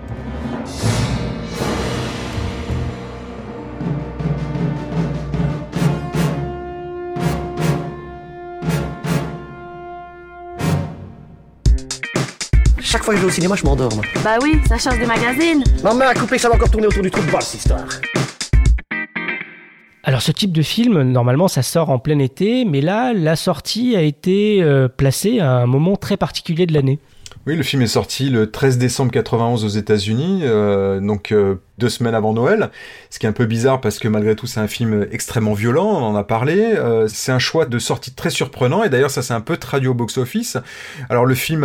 Chaque fois que je vais au cinéma, je m'endors. Moi. Bah oui, ça change des magazines. Maman a coupé que ça va encore tourner autour du trou de balle, cette histoire. Alors ce type de film, normalement ça sort en plein été, mais là la sortie a été euh, placée à un moment très particulier de l'année. Oui, le film est sorti le treize décembre quatre-vingt-onze aux États-Unis, euh, donc euh, deux semaines avant Noël, ce qui est un peu bizarre parce que malgré tout c'est un film extrêmement violent, on en a parlé, euh, c'est un choix de sortie très surprenant et d'ailleurs ça s'est un peu traduit au box-office. Alors le film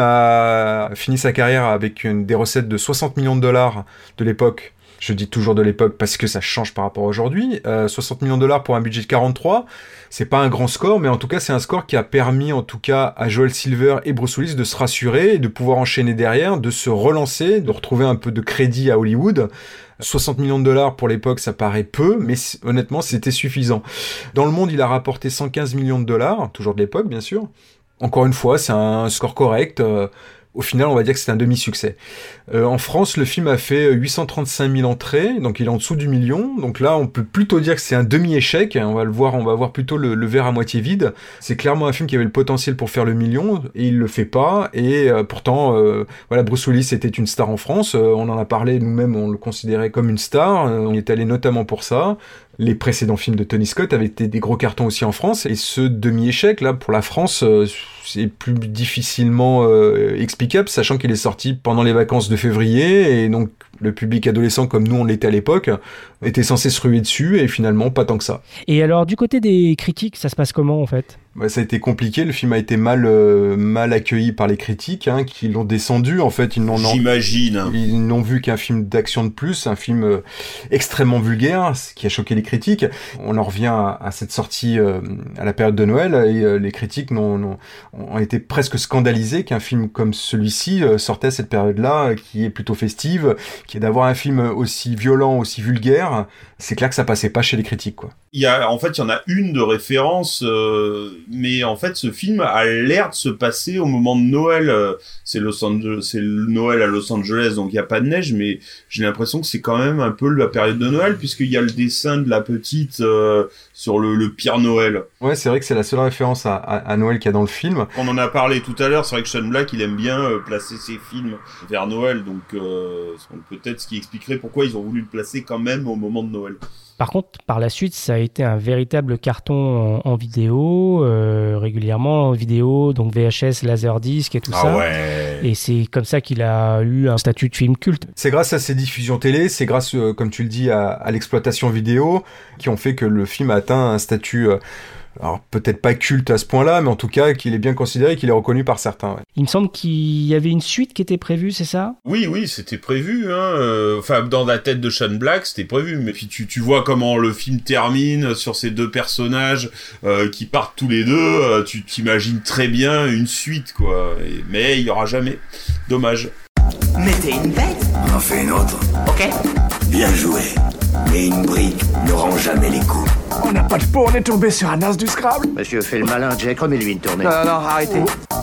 a fini sa carrière avec une, des recettes de soixante millions de dollars de l'époque. Je dis toujours de l'époque parce que ça change par rapport à aujourd'hui. Euh, soixante millions de dollars pour un budget de quarante-trois, c'est pas un grand score, mais en tout cas c'est un score qui a permis en tout cas à Joel Silver et Bruce Willis de se rassurer et de pouvoir enchaîner derrière, de se relancer, de retrouver un peu de crédit à Hollywood. soixante millions de dollars pour l'époque, ça paraît peu, mais honnêtement c'était suffisant. Dans le monde, il a rapporté cent quinze millions de dollars, toujours de l'époque bien sûr. Encore une fois, c'est un score correct. Euh, Au final, on va dire que c'est un demi-succès. Euh, en France, le film a fait huit cent trente-cinq mille entrées, donc il est en dessous du million. Donc là, on peut plutôt dire que c'est un demi-échec. On va le voir, on va voir plutôt le, le verre à moitié vide. C'est clairement un film qui avait le potentiel pour faire le million, et il le fait pas. Et euh, pourtant, euh, voilà, Bruce Willis était une star en France. Euh, on en a parlé nous-mêmes, on le considérait comme une star. Euh, on y est allé notamment pour ça. Les précédents films de Tony Scott avaient été des gros cartons aussi en France, et ce demi-échec, là, pour la France, euh, c'est plus difficilement euh, explicable, sachant qu'il est sorti pendant les vacances de février, et donc le public adolescent, comme nous on l'était à l'époque, était censé se ruer dessus, et finalement, pas tant que ça. Et alors, du côté des critiques, ça se passe comment, en fait ? Bah, ça a été compliqué, le film a été mal, euh, mal accueilli par les critiques, hein, qui l'ont descendu, en fait, ils n'ont, J'imagine. Ils n'ont vu qu'un film d'action de plus, un film euh, extrêmement vulgaire, ce qui a choqué les critiques. On en revient à, à cette sortie euh, à la période de Noël, et euh, les critiques n'ont, n'ont, ont été presque scandalisés qu'un film comme celui-ci euh, sortait à cette période-là, euh, qui est plutôt festive, qui est d'avoir un film aussi violent, aussi vulgaire. C'est clair que ça passait pas chez les critiques, quoi. Il y a, en fait, il y en a une de référence, euh, mais en fait, ce film a l'air de se passer au moment de Noël. C'est Los Angeles, c'est le Noël à Los Angeles, donc il y a pas de neige, mais j'ai l'impression que c'est quand même un peu la période de Noël, puisqu'il y a le dessin de la petite euh, sur le, le Père Noël. Ouais, c'est vrai que c'est la seule référence à, à, à Noël qu'il y a dans le film. On en a parlé tout à l'heure, c'est vrai que Shane Black, il aime bien euh, placer ses films vers Noël, donc euh, peut-être ce qui expliquerait pourquoi ils ont voulu le placer quand même au moment de Noël. Par contre, par la suite, ça a été un véritable carton en, en vidéo, euh, régulièrement en vidéo, donc V H S, Laserdisc et tout ah ça. Ouais. Et c'est comme ça qu'il a eu un statut de film culte. C'est grâce à ces diffusions télé, c'est grâce, euh, comme tu le dis, à, à l'exploitation vidéo, qui ont fait que le film a atteint un statut... Euh, alors peut-être pas culte à ce point-là, mais en tout cas qu'il est bien considéré, qu'il est reconnu par certains. Ouais. Il me semble qu'il y avait une suite qui était prévue, c'est ça ? Oui, oui, c'était prévu. Hein. Euh, enfin, dans la tête de Shane Black, c'était prévu. Mais puis tu, tu vois comment le film termine sur ces deux personnages euh, qui partent tous les deux. Euh, tu t'imagines très bien une suite, quoi. Et, mais il y aura jamais. Dommage. Mettez une bête. On en fait une autre. Ok. Bien joué. Mais une brique ne rend jamais les coups. On n'a pas de peau, on est tombé sur un as du Scrabble. Monsieur fait le malin, Jack, remets-lui une tournée. Non, non, non, arrêtez.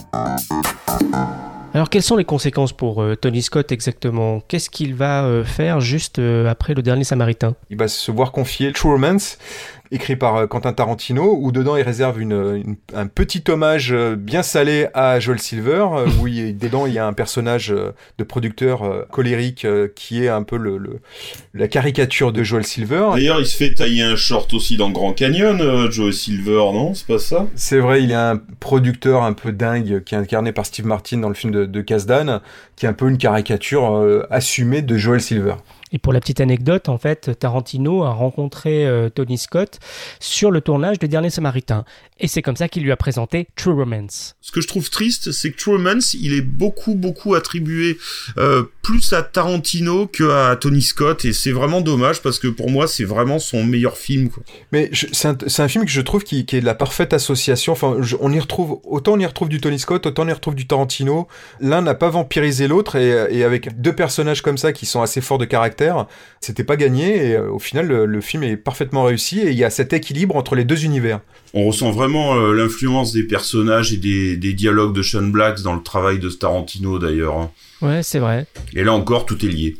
Alors, quelles sont les conséquences pour euh, Tony Scott exactement ? Qu'est-ce qu'il va euh, faire juste euh, après Le Dernier Samaritain ? Il va se voir confier True Romance. écrit par euh, Quentin Tarantino, où dedans il réserve une, une, un petit hommage euh, bien salé à Joel Silver, euh, où il, dedans il y a un personnage euh, de producteur euh, colérique euh, qui est un peu le, le, la caricature de Joel Silver. D'ailleurs, il se fait tailler un short aussi dans Grand Canyon, euh, Joel Silver, non? C'est pas ça? C'est vrai, il y a un producteur un peu dingue qui est incarné par Steve Martin dans le film de, de Kasdan, qui est un peu une caricature euh, assumée de Joel Silver. Et pour la petite anecdote, en fait, Tarantino a rencontré euh, Tony Scott sur le tournage de Dernier Samaritain. Et c'est comme ça qu'il lui a présenté True Romance. Ce que je trouve triste, c'est que True Romance, il est beaucoup, beaucoup attribué euh, plus à Tarantino qu'à Tony Scott. Et c'est vraiment dommage parce que pour moi, c'est vraiment son meilleur film, quoi. Mais je, c'est, un, c'est un film que je trouve qui, qui est de la parfaite association. Enfin, je, on y retrouve, autant on y retrouve du Tony Scott, autant on y retrouve du Tarantino. L'un n'a pas vampirisé l'autre. Et, et avec deux personnages comme ça qui sont assez forts de caractère, c'était pas gagné et euh, au final le, le film est parfaitement réussi et il y a cet équilibre entre les deux univers. On ressent vraiment euh, l'influence des personnages et des, des dialogues de Shane Black dans le travail de Tarantino d'ailleurs. Hein. Ouais, c'est vrai. Et là encore, tout est lié.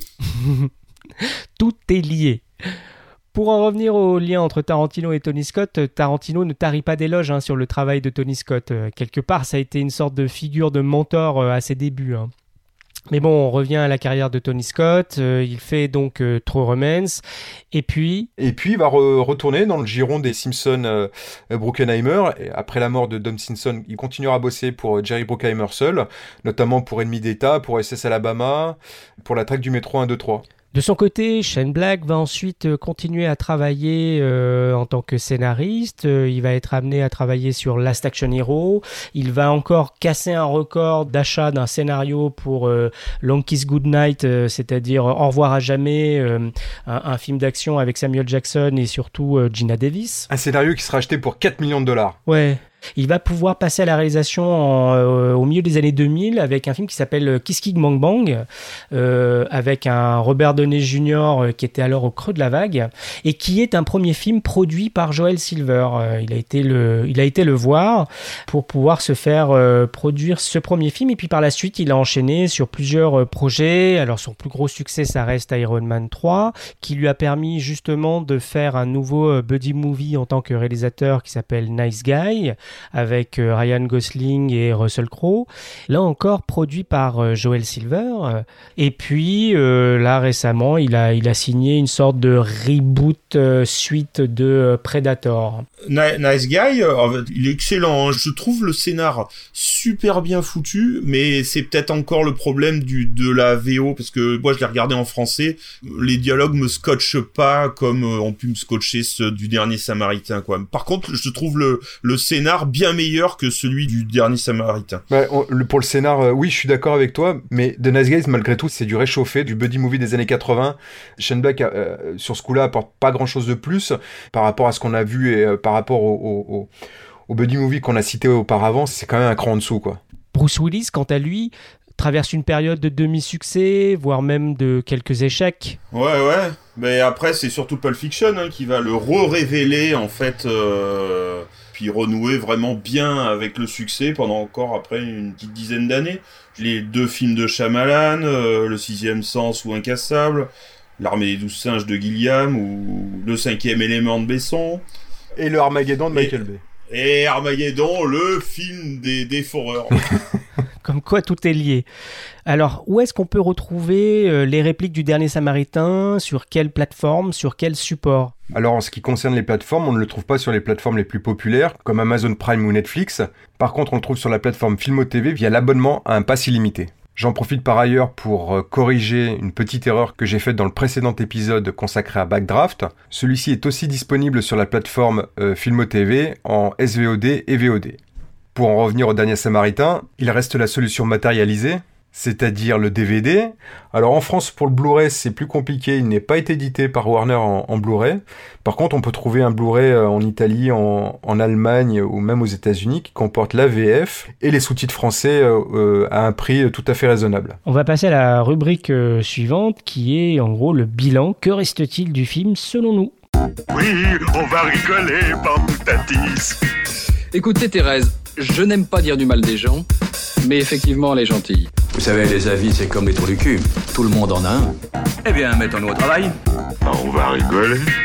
Tout est lié. Pour en revenir au lien entre Tarantino et Tony Scott, Tarantino ne tarit pas d'éloges hein, sur le travail de Tony Scott. Euh, quelque part, ça a été une sorte de figure de mentor euh, à ses débuts. Hein. Mais bon, on revient à la carrière de Tony Scott, euh, il fait donc euh, True Romance, et puis... Et puis il va re- retourner dans le giron des Simpsons euh, Bruckheimer, et après la mort de Don Simpson, il continuera à bosser pour Jerry Bruckheimer seul, notamment pour Ennemi d'État, pour S S Alabama, pour la traque du métro un deux trois. De son côté, Shane Black va ensuite continuer à travailler euh, en tant que scénariste. Euh, il va être amené à travailler sur Last Action Hero. Il va encore casser un record d'achat d'un scénario pour euh, Long Kiss Goodnight, euh, c'est-à-dire Au revoir à jamais, euh, un, un film d'action avec Samuel Jackson et surtout euh, Gina Davis. Un scénario qui sera acheté pour quatre millions de dollars. Ouais. Il va pouvoir passer à la réalisation en, euh, au milieu des années deux mille avec un film qui s'appelle Kiss Kick Bang Bang, euh, avec un Robert Downey junior euh, qui était alors au creux de la vague et qui est un premier film produit par Joel Silver. Euh, il a été le, il a été le voir pour pouvoir se faire euh, produire ce premier film et puis par la suite il a enchaîné sur plusieurs euh, projets. Alors son plus gros succès ça reste Iron Man trois qui lui a permis justement de faire un nouveau euh, buddy movie en tant que réalisateur qui s'appelle Nice Guy, avec euh, Ryan Gosling et Russell Crowe. Là encore, produit par euh, Joel Silver. Et puis, euh, là, récemment, il a, il a signé une sorte de reboot euh, suite de euh, Predator. Nice Guy, euh, il est excellent. Hein. Je trouve le scénar super bien foutu, mais c'est peut-être encore le problème du, de la V O, parce que moi, je l'ai regardé en français. Les dialogues me scotchent pas comme euh, ont pu me scotcher ceux du Dernier Samaritain, quoi. Par contre, je trouve le, le scénar bien meilleur que celui du Dernier Samaritain. Bah, on, le, pour le scénar, euh, oui, je suis d'accord avec toi, mais The Nice Guys, malgré tout, c'est du réchauffé, du buddy movie des années quatre-vingts. Shane Black, euh, sur ce coup-là, apporte pas grand-chose de plus par rapport à ce qu'on a vu et euh, par rapport au, au, au, au buddy movie qu'on a cité auparavant, c'est quand même un cran en dessous, quoi. Bruce Willis, quant à lui, traverse une période de demi-succès, voire même de quelques échecs. Ouais, ouais. Mais après, c'est surtout Pulp Fiction hein, qui va le re-révéler, en fait... Euh... puis renouer vraiment bien avec le succès pendant encore après une petite dizaine d'années. Les deux films de Shyamalan, euh, Le Sixième Sens ou Incassable, L'Armée des Douze Singes de Gilliam ou Le Cinquième Élément de Besson. Et le Armageddon de Michael Bay. Et Armageddon, le film des, des foreurs. Comme quoi tout est lié. Alors, où est-ce qu'on peut retrouver euh, les répliques du Dernier Samaritain? Sur quelle plateforme? Sur quel support? Alors, en ce qui concerne les plateformes, on ne le trouve pas sur les plateformes les plus populaires, comme Amazon Prime ou Netflix. Par contre, on le trouve sur la plateforme Filmo T V via l'abonnement à un pass illimité. J'en profite par ailleurs pour corriger une petite erreur que j'ai faite dans le précédent épisode consacré à Backdraft. Celui-ci est aussi disponible sur la plateforme euh, Filmo T V en S V O D et V O D. Pour en revenir au Dernier Samaritain, il reste la solution matérialisée, c'est-à-dire le D V D. Alors en France, pour le Blu-ray, c'est plus compliqué, il n'est pas été édité par Warner en, en Blu-ray. Par contre, on peut trouver un Blu-ray en Italie, en, en Allemagne ou même aux États-Unis qui comporte la V F et les sous-titres français euh, à un prix tout à fait raisonnable. On va passer à la rubrique euh, suivante qui est en gros le bilan. Que reste-t-il du film selon nous? Oui, on va rigoler, Bamboutatis. Écoutez Thérèse, je n'aime pas dire du mal des gens, mais effectivement elle est gentille. Vous savez, les avis, c'est comme les trous du cul. Tout le monde en a un. Eh bien, mettons-nous au travail. On va rigoler.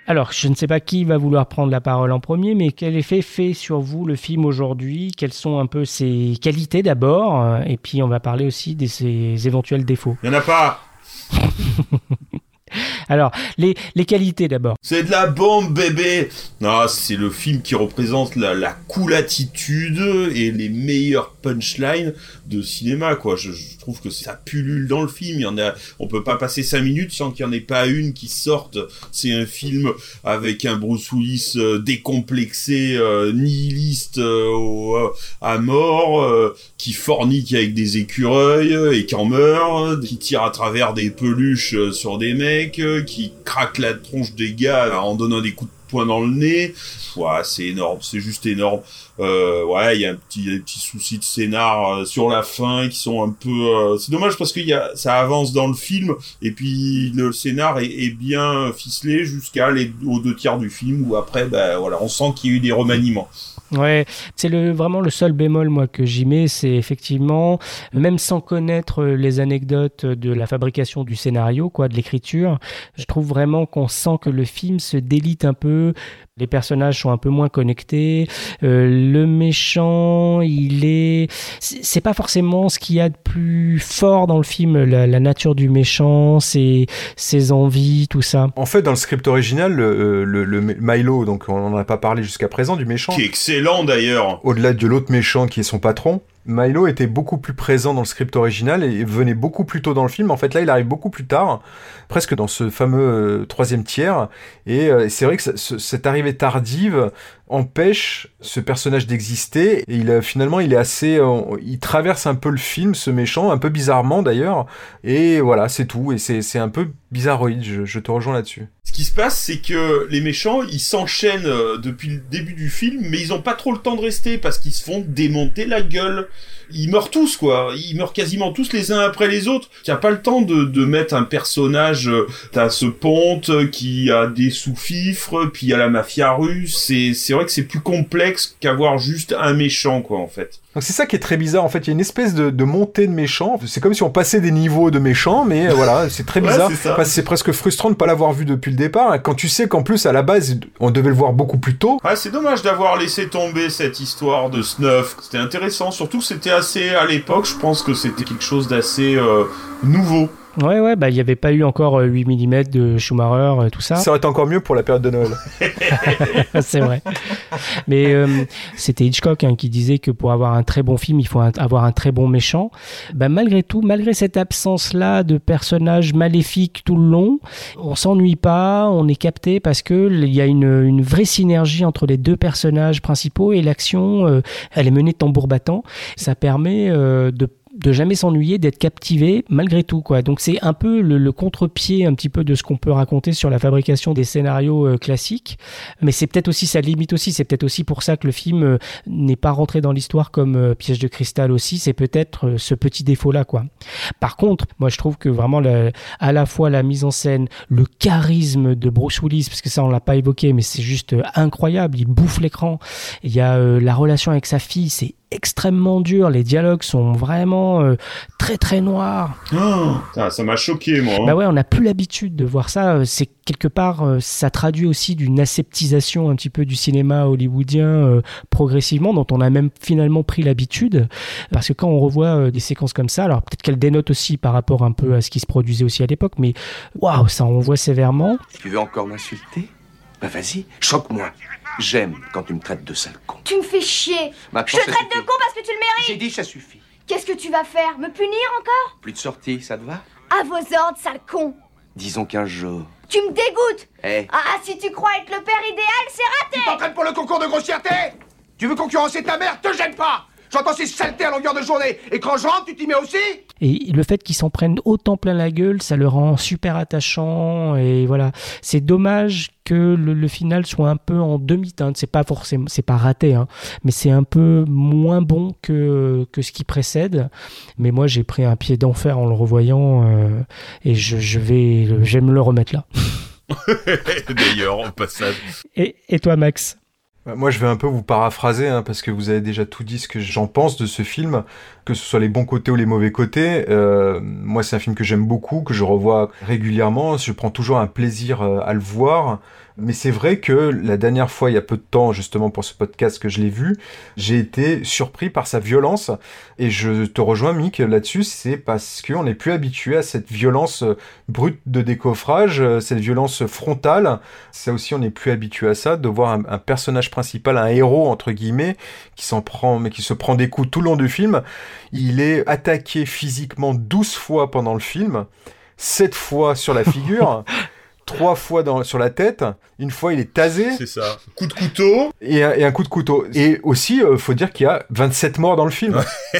Alors, je ne sais pas qui va vouloir prendre la parole en premier, mais quel effet fait sur vous le film aujourd'hui ? Quelles sont un peu ses qualités d'abord ? Et puis, on va parler aussi de ses éventuels défauts. Il n'y en a pas. Alors, les, les qualités d'abord. C'est de la bombe, bébé. Non, c'est le film qui représente la, la cool attitude et les meilleures punchlines de cinéma, quoi. Je, je trouve que ça pullule dans le film. Il y en a, on peut pas passer cinq minutes sans qu'il y en ait pas une qui sorte. C'est un film avec un Bruce Willis euh, décomplexé, euh, nihiliste euh, au, euh, à mort, euh, qui fornique avec des écureuils euh, et qui en meurt, qui tire à travers des peluches euh, sur des mecs, euh, qui craque la tronche des gars en donnant des coups de poing dans le nez. Ouais, c'est énorme, c'est juste énorme. Euh, ouais, il y a un petit, y a des petits soucis de scénar euh, sur la fin qui sont un peu. Euh, c'est dommage parce que y a, ça avance dans le film et puis le scénar est, est bien ficelé jusqu'à les aux deux tiers du film où après, ben voilà, on sent qu'il y a eu des remaniements. Ouais, c'est le, vraiment le seul bémol moi que j'y mets, c'est effectivement, même sans connaître les anecdotes de la fabrication du scénario, quoi, de l'écriture, je trouve vraiment qu'on sent que le film se délite un peu. Les personnages sont un peu moins connectés. Euh, le méchant, il est, c'est pas forcément ce qu'il y a de plus fort dans le film, la, la nature du méchant, ses, ses envies, tout ça. En fait, dans le script original, le, le, le Milo, donc on n'en a pas parlé jusqu'à présent du méchant. Qui est excellent d'ailleurs. Au-delà de l'autre méchant qui est son patron. Milo était beaucoup plus présent dans le script original et venait beaucoup plus tôt dans le film. En fait, là, il arrive beaucoup plus tard, presque dans ce fameux euh, troisième tiers. Et euh, c'est vrai que ça, ce, cette arrivée tardive empêche ce personnage d'exister. Et il, euh, finalement, il est assez... Euh, il traverse un peu le film, ce méchant, un peu bizarrement d'ailleurs. Et voilà, c'est tout. Et c'est, c'est un peu bizarroïde, je, je te rejoins là-dessus. Ce qui se passe, c'est que les méchants, ils s'enchaînent euh, depuis le début du film, mais ils ont pas trop le temps de rester parce qu'ils se font démonter la gueule. Ils meurent tous, quoi. Ils meurent quasiment tous les uns après les autres. Il n'y a pas le temps de, de mettre un personnage... Euh, t'as ce ponte qui a des sous-fifres, puis il y a la mafia russe. C'est, c'est vrai que c'est plus complexe qu'avoir juste un méchant, quoi, en fait. Donc c'est ça qui est très bizarre, en fait. Il y a une espèce de, de montée de méchants. C'est comme si on passait des niveaux de méchants, mais euh, voilà, c'est très bizarre. Ouais, c'est, parce que c'est presque frustrant de pas l'avoir vu depuis le départ. Quand tu sais qu'en plus, à la base, on devait le voir beaucoup plus tôt. Ouais, c'est dommage d'avoir laissé tomber cette histoire de snuff. C'était intéressant, surtout que c'était assez... À l'époque, je pense que c'était quelque chose d'assez euh, nouveau. Ouais, ouais, bah il n'y avait pas eu encore huit millimètres de Schumacher, tout ça. Ça aurait été encore mieux pour la période de Noël. C'est vrai. Mais euh, c'était Hitchcock hein, qui disait que pour avoir un très bon film, il faut un, avoir un très bon méchant. Bah, malgré tout, malgré cette absence-là de personnages maléfiques tout le long, on s'ennuie pas, on est capté parce qu'il y a une, une vraie synergie entre les deux personnages principaux et l'action, euh, elle est menée de tambour battant. Ça permet euh, de de jamais s'ennuyer, d'être captivé malgré tout, quoi. Donc c'est un peu le, le contre-pied un petit peu de ce qu'on peut raconter sur la fabrication des scénarios euh, classiques, mais c'est peut-être aussi sa limite aussi, c'est peut-être aussi pour ça que le film euh, n'est pas rentré dans l'histoire comme euh, Piège de cristal aussi, c'est peut-être euh, ce petit défaut-là, quoi. Par contre, moi je trouve que vraiment la, à la fois la mise en scène, le charisme de Bruce Willis, parce que ça on l'a pas évoqué, mais c'est juste euh, incroyable, il bouffe l'écran. Il y a euh, la relation avec sa fille, c'est extrêmement dur, les dialogues sont vraiment euh, très très noirs. Oh, ça, ça m'a choqué, moi. Hein. Bah ouais, on n'a plus l'habitude de voir ça. C'est quelque part, euh, ça traduit aussi d'une aseptisation un petit peu du cinéma hollywoodien euh, progressivement, dont on a même finalement pris l'habitude. Parce que quand on revoit euh, des séquences comme ça, alors peut-être qu'elles dénotent aussi par rapport un peu à ce qui se produisait aussi à l'époque, mais waouh, ça on voit sévèrement. Tu veux encore m'insulter ? Bah vas-y, choque-moi. J'aime quand tu me traites de sale con. Tu me fais chier. Maintenant, je te traite de con parce que tu le mérites. J'ai dit ça suffit. Qu'est-ce que tu vas faire ? Me punir encore ? Plus de sortie, ça te va ? À vos ordres, sale con. Disons quinze jours. Tu me dégoûtes. Eh. Ah, si tu crois être le père idéal, c'est raté. Tu t'entraînes pour le concours de grossièreté ? Tu veux concurrencer ta mère ? Te gêne pas. J'entends ces saletés à longueur de journée. Et quand je rentre, tu t'y mets aussi ? Et le fait qu'ils s'en prennent autant plein la gueule, ça le rend super attachant. Et voilà, c'est dommage que le, le final soit un peu en demi-teinte. C'est pas forcément, c'est pas raté, hein, mais c'est un peu moins bon que que ce qui précède. Mais moi, j'ai pris un pied d'enfer en le revoyant, euh, et je, je vais, je vais me le remettre là. D'ailleurs, au passage. Et, et toi, Max ? Moi, je vais un peu vous paraphraser, hein, parce que vous avez déjà tout dit ce que j'en pense de ce film, que ce soit les bons côtés ou les mauvais côtés. Euh, moi, c'est un film que j'aime beaucoup, que je revois régulièrement. Je prends toujours un plaisir euh, à le voir. Mais c'est vrai que la dernière fois, il y a peu de temps, justement pour ce podcast que je l'ai vu, j'ai été surpris par sa violence. Et je te rejoins, Mick, là-dessus, c'est parce qu'on n'est plus habitué à cette violence brute de décoffrage, cette violence frontale. Ça aussi, on n'est plus habitué à ça, de voir un, un personnage principal, un héros, entre guillemets, qui s'en prend, mais qui se prend des coups tout le long du film. Il est attaqué physiquement douze fois pendant le film, sept fois sur la figure. Trois fois dans, sur la tête, une fois il est tasé. C'est ça. Coup de couteau. Et un, et un coup de couteau. Et aussi, euh, faut dire qu'il y a vingt-sept morts dans le film.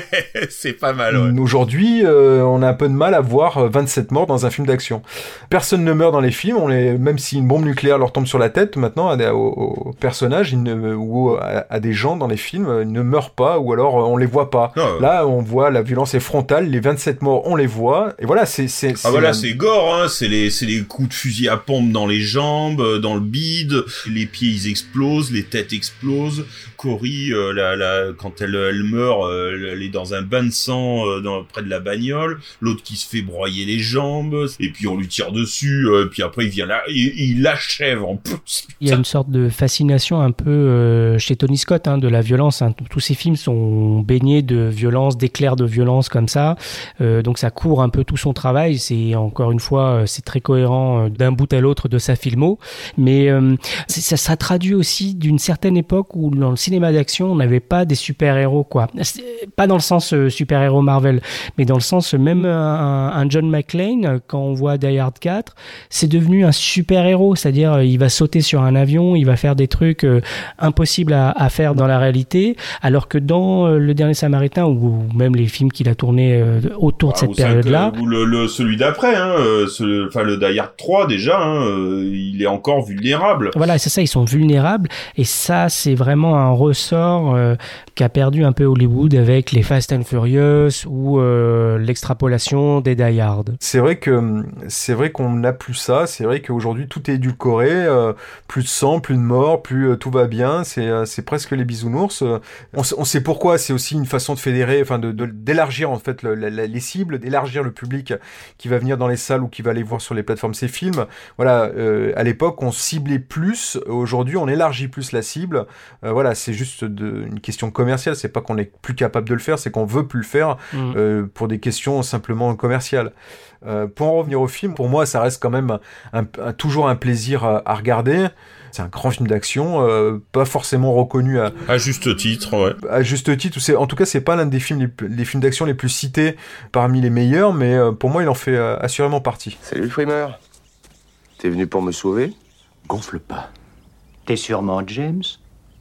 C'est pas mal, ouais. Aujourd'hui, euh, on a un peu de mal à voir vingt-sept morts dans un film d'action. Personne ne meurt dans les films, on les, même si une bombe nucléaire leur tombe sur la tête, maintenant, à, aux, aux personnages ils ne, ou à, à des gens dans les films, ils ne meurent pas, ou alors on les voit pas. Non, euh... Là, on voit la violence est frontale, les vingt-sept morts, on les voit, et voilà, c'est... c'est, c'est ah voilà, la... c'est gore, hein, c'est les, c'est les coups de fusil à pompe dans les jambes, dans le bide, les pieds ils explosent, les têtes explosent. Cory, euh, la, la, quand elle, elle meurt, euh, elle est dans un bain de sang euh, dans, près de la bagnole. L'autre qui se fait broyer les jambes, et puis on lui tire dessus, euh, puis après il vient là, il, il l'achève en plus. Il y a une sorte de fascination un peu euh, chez Tony Scott hein, de la violence. Hein. Tous ses films sont baignés de violence, d'éclairs de violence comme ça. Euh, donc ça court un peu tout son travail. C'est encore une fois, c'est très cohérent euh, d'un bout à l'autre de sa filmo. Mais euh, ça, ça traduit aussi d'une certaine époque où dans le cinéma d'action, on n'avait pas des super-héros, quoi. Pas dans le sens euh, super-héros Marvel, mais dans le sens euh, même un, un John McClane, quand on voit Die Hard quatre, c'est devenu un super-héros, c'est-à-dire euh, il va sauter sur un avion, il va faire des trucs euh, impossibles à, à faire dans la réalité, alors que dans euh, Le Dernier Samaritain, ou, ou même les films qu'il a tournés euh, autour ah, de cette période-là... Ou le, le, celui d'après, hein, euh, ce, enfin le Die Hard trois déjà, hein, euh, il est encore vulnérable. Voilà, c'est ça, ils sont vulnérables, et ça, c'est vraiment un ressort euh, qu'a perdu un peu Hollywood avec les Fast and Furious ou euh, l'extrapolation des Die Hard. C'est vrai que c'est vrai qu'on n'a plus ça. C'est vrai qu'aujourd'hui tout est édulcoré, euh, plus de sang, plus de morts, plus euh, tout va bien. C'est euh, c'est presque les bisounours. On, on sait pourquoi. C'est aussi une façon de fédérer, enfin de, de d'élargir en fait le, la, les cibles, d'élargir le public qui va venir dans les salles ou qui va aller voir sur les plateformes ces films. Voilà. Euh, à l'époque on ciblait plus. Aujourd'hui on élargit plus la cible. Euh, voilà. C'est juste de, une question commerciale, c'est pas qu'on est plus capable de le faire, c'est qu'on veut plus le faire mmh. euh, pour des questions simplement commerciales. Euh, pour en revenir au film, pour moi ça reste quand même un, un, un, toujours un plaisir à, à regarder. C'est un grand film d'action, euh, pas forcément reconnu à... À juste titre, ouais. À juste titre, c'est, en tout cas c'est pas l'un des films, les, les films d'action les plus cités parmi les meilleurs, mais euh, pour moi il en fait euh, assurément partie. Salut le frimeur. T'es venu pour me sauver ? Gonfle pas. T'es sûrement James ? James ?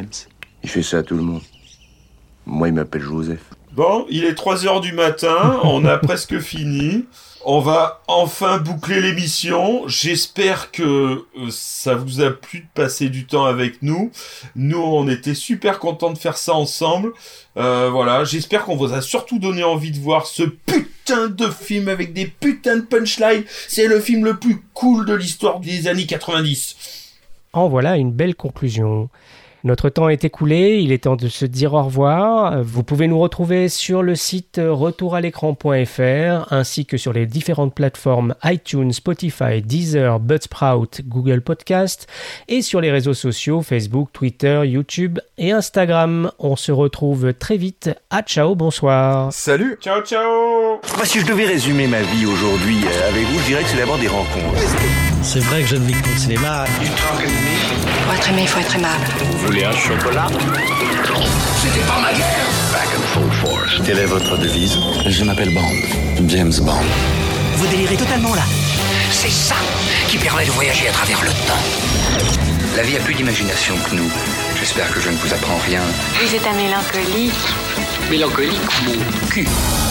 Il fait ça à tout le monde. Moi, il m'appelle Joseph. Bon, il est trois heures du matin, on a presque fini. On va enfin boucler l'émission. J'espère que euh, ça vous a plu de passer du temps avec nous. Nous, on était super contents de faire ça ensemble. Euh, voilà, j'espère qu'on vous a surtout donné envie de voir ce putain de film avec des putains de punchlines. C'est le film le plus cool de l'histoire des années quatre-vingt-dix. En voilà une belle conclusion. Notre temps est écoulé, il est temps de se dire au revoir. Vous pouvez nous retrouver sur le site retour à l'écran point f r ainsi que sur les différentes plateformes iTunes, Spotify, Deezer, Buzzsprout, Google Podcast et sur les réseaux sociaux Facebook, Twitter, YouTube et Instagram. On se retrouve très vite. À ciao, bonsoir. Salut. Ciao, ciao. Moi, si je devais résumer ma vie aujourd'hui euh, avec vous, je dirais que c'est d'abord des rencontres. C'est vrai que je ne vis que pour le cinéma. Pour être aimé, il faut être aimable. Vous voulez un chocolat? C'était pas ma guerre. Back in full force. Quelle est votre devise? Je m'appelle Bond. James Bond. Vous délirez totalement là. C'est ça qui permet de voyager à travers le temps. La vie a plus d'imagination que nous. J'espère que je ne vous apprends rien. Vous êtes un mélancolique. Mélancolique, mon cul.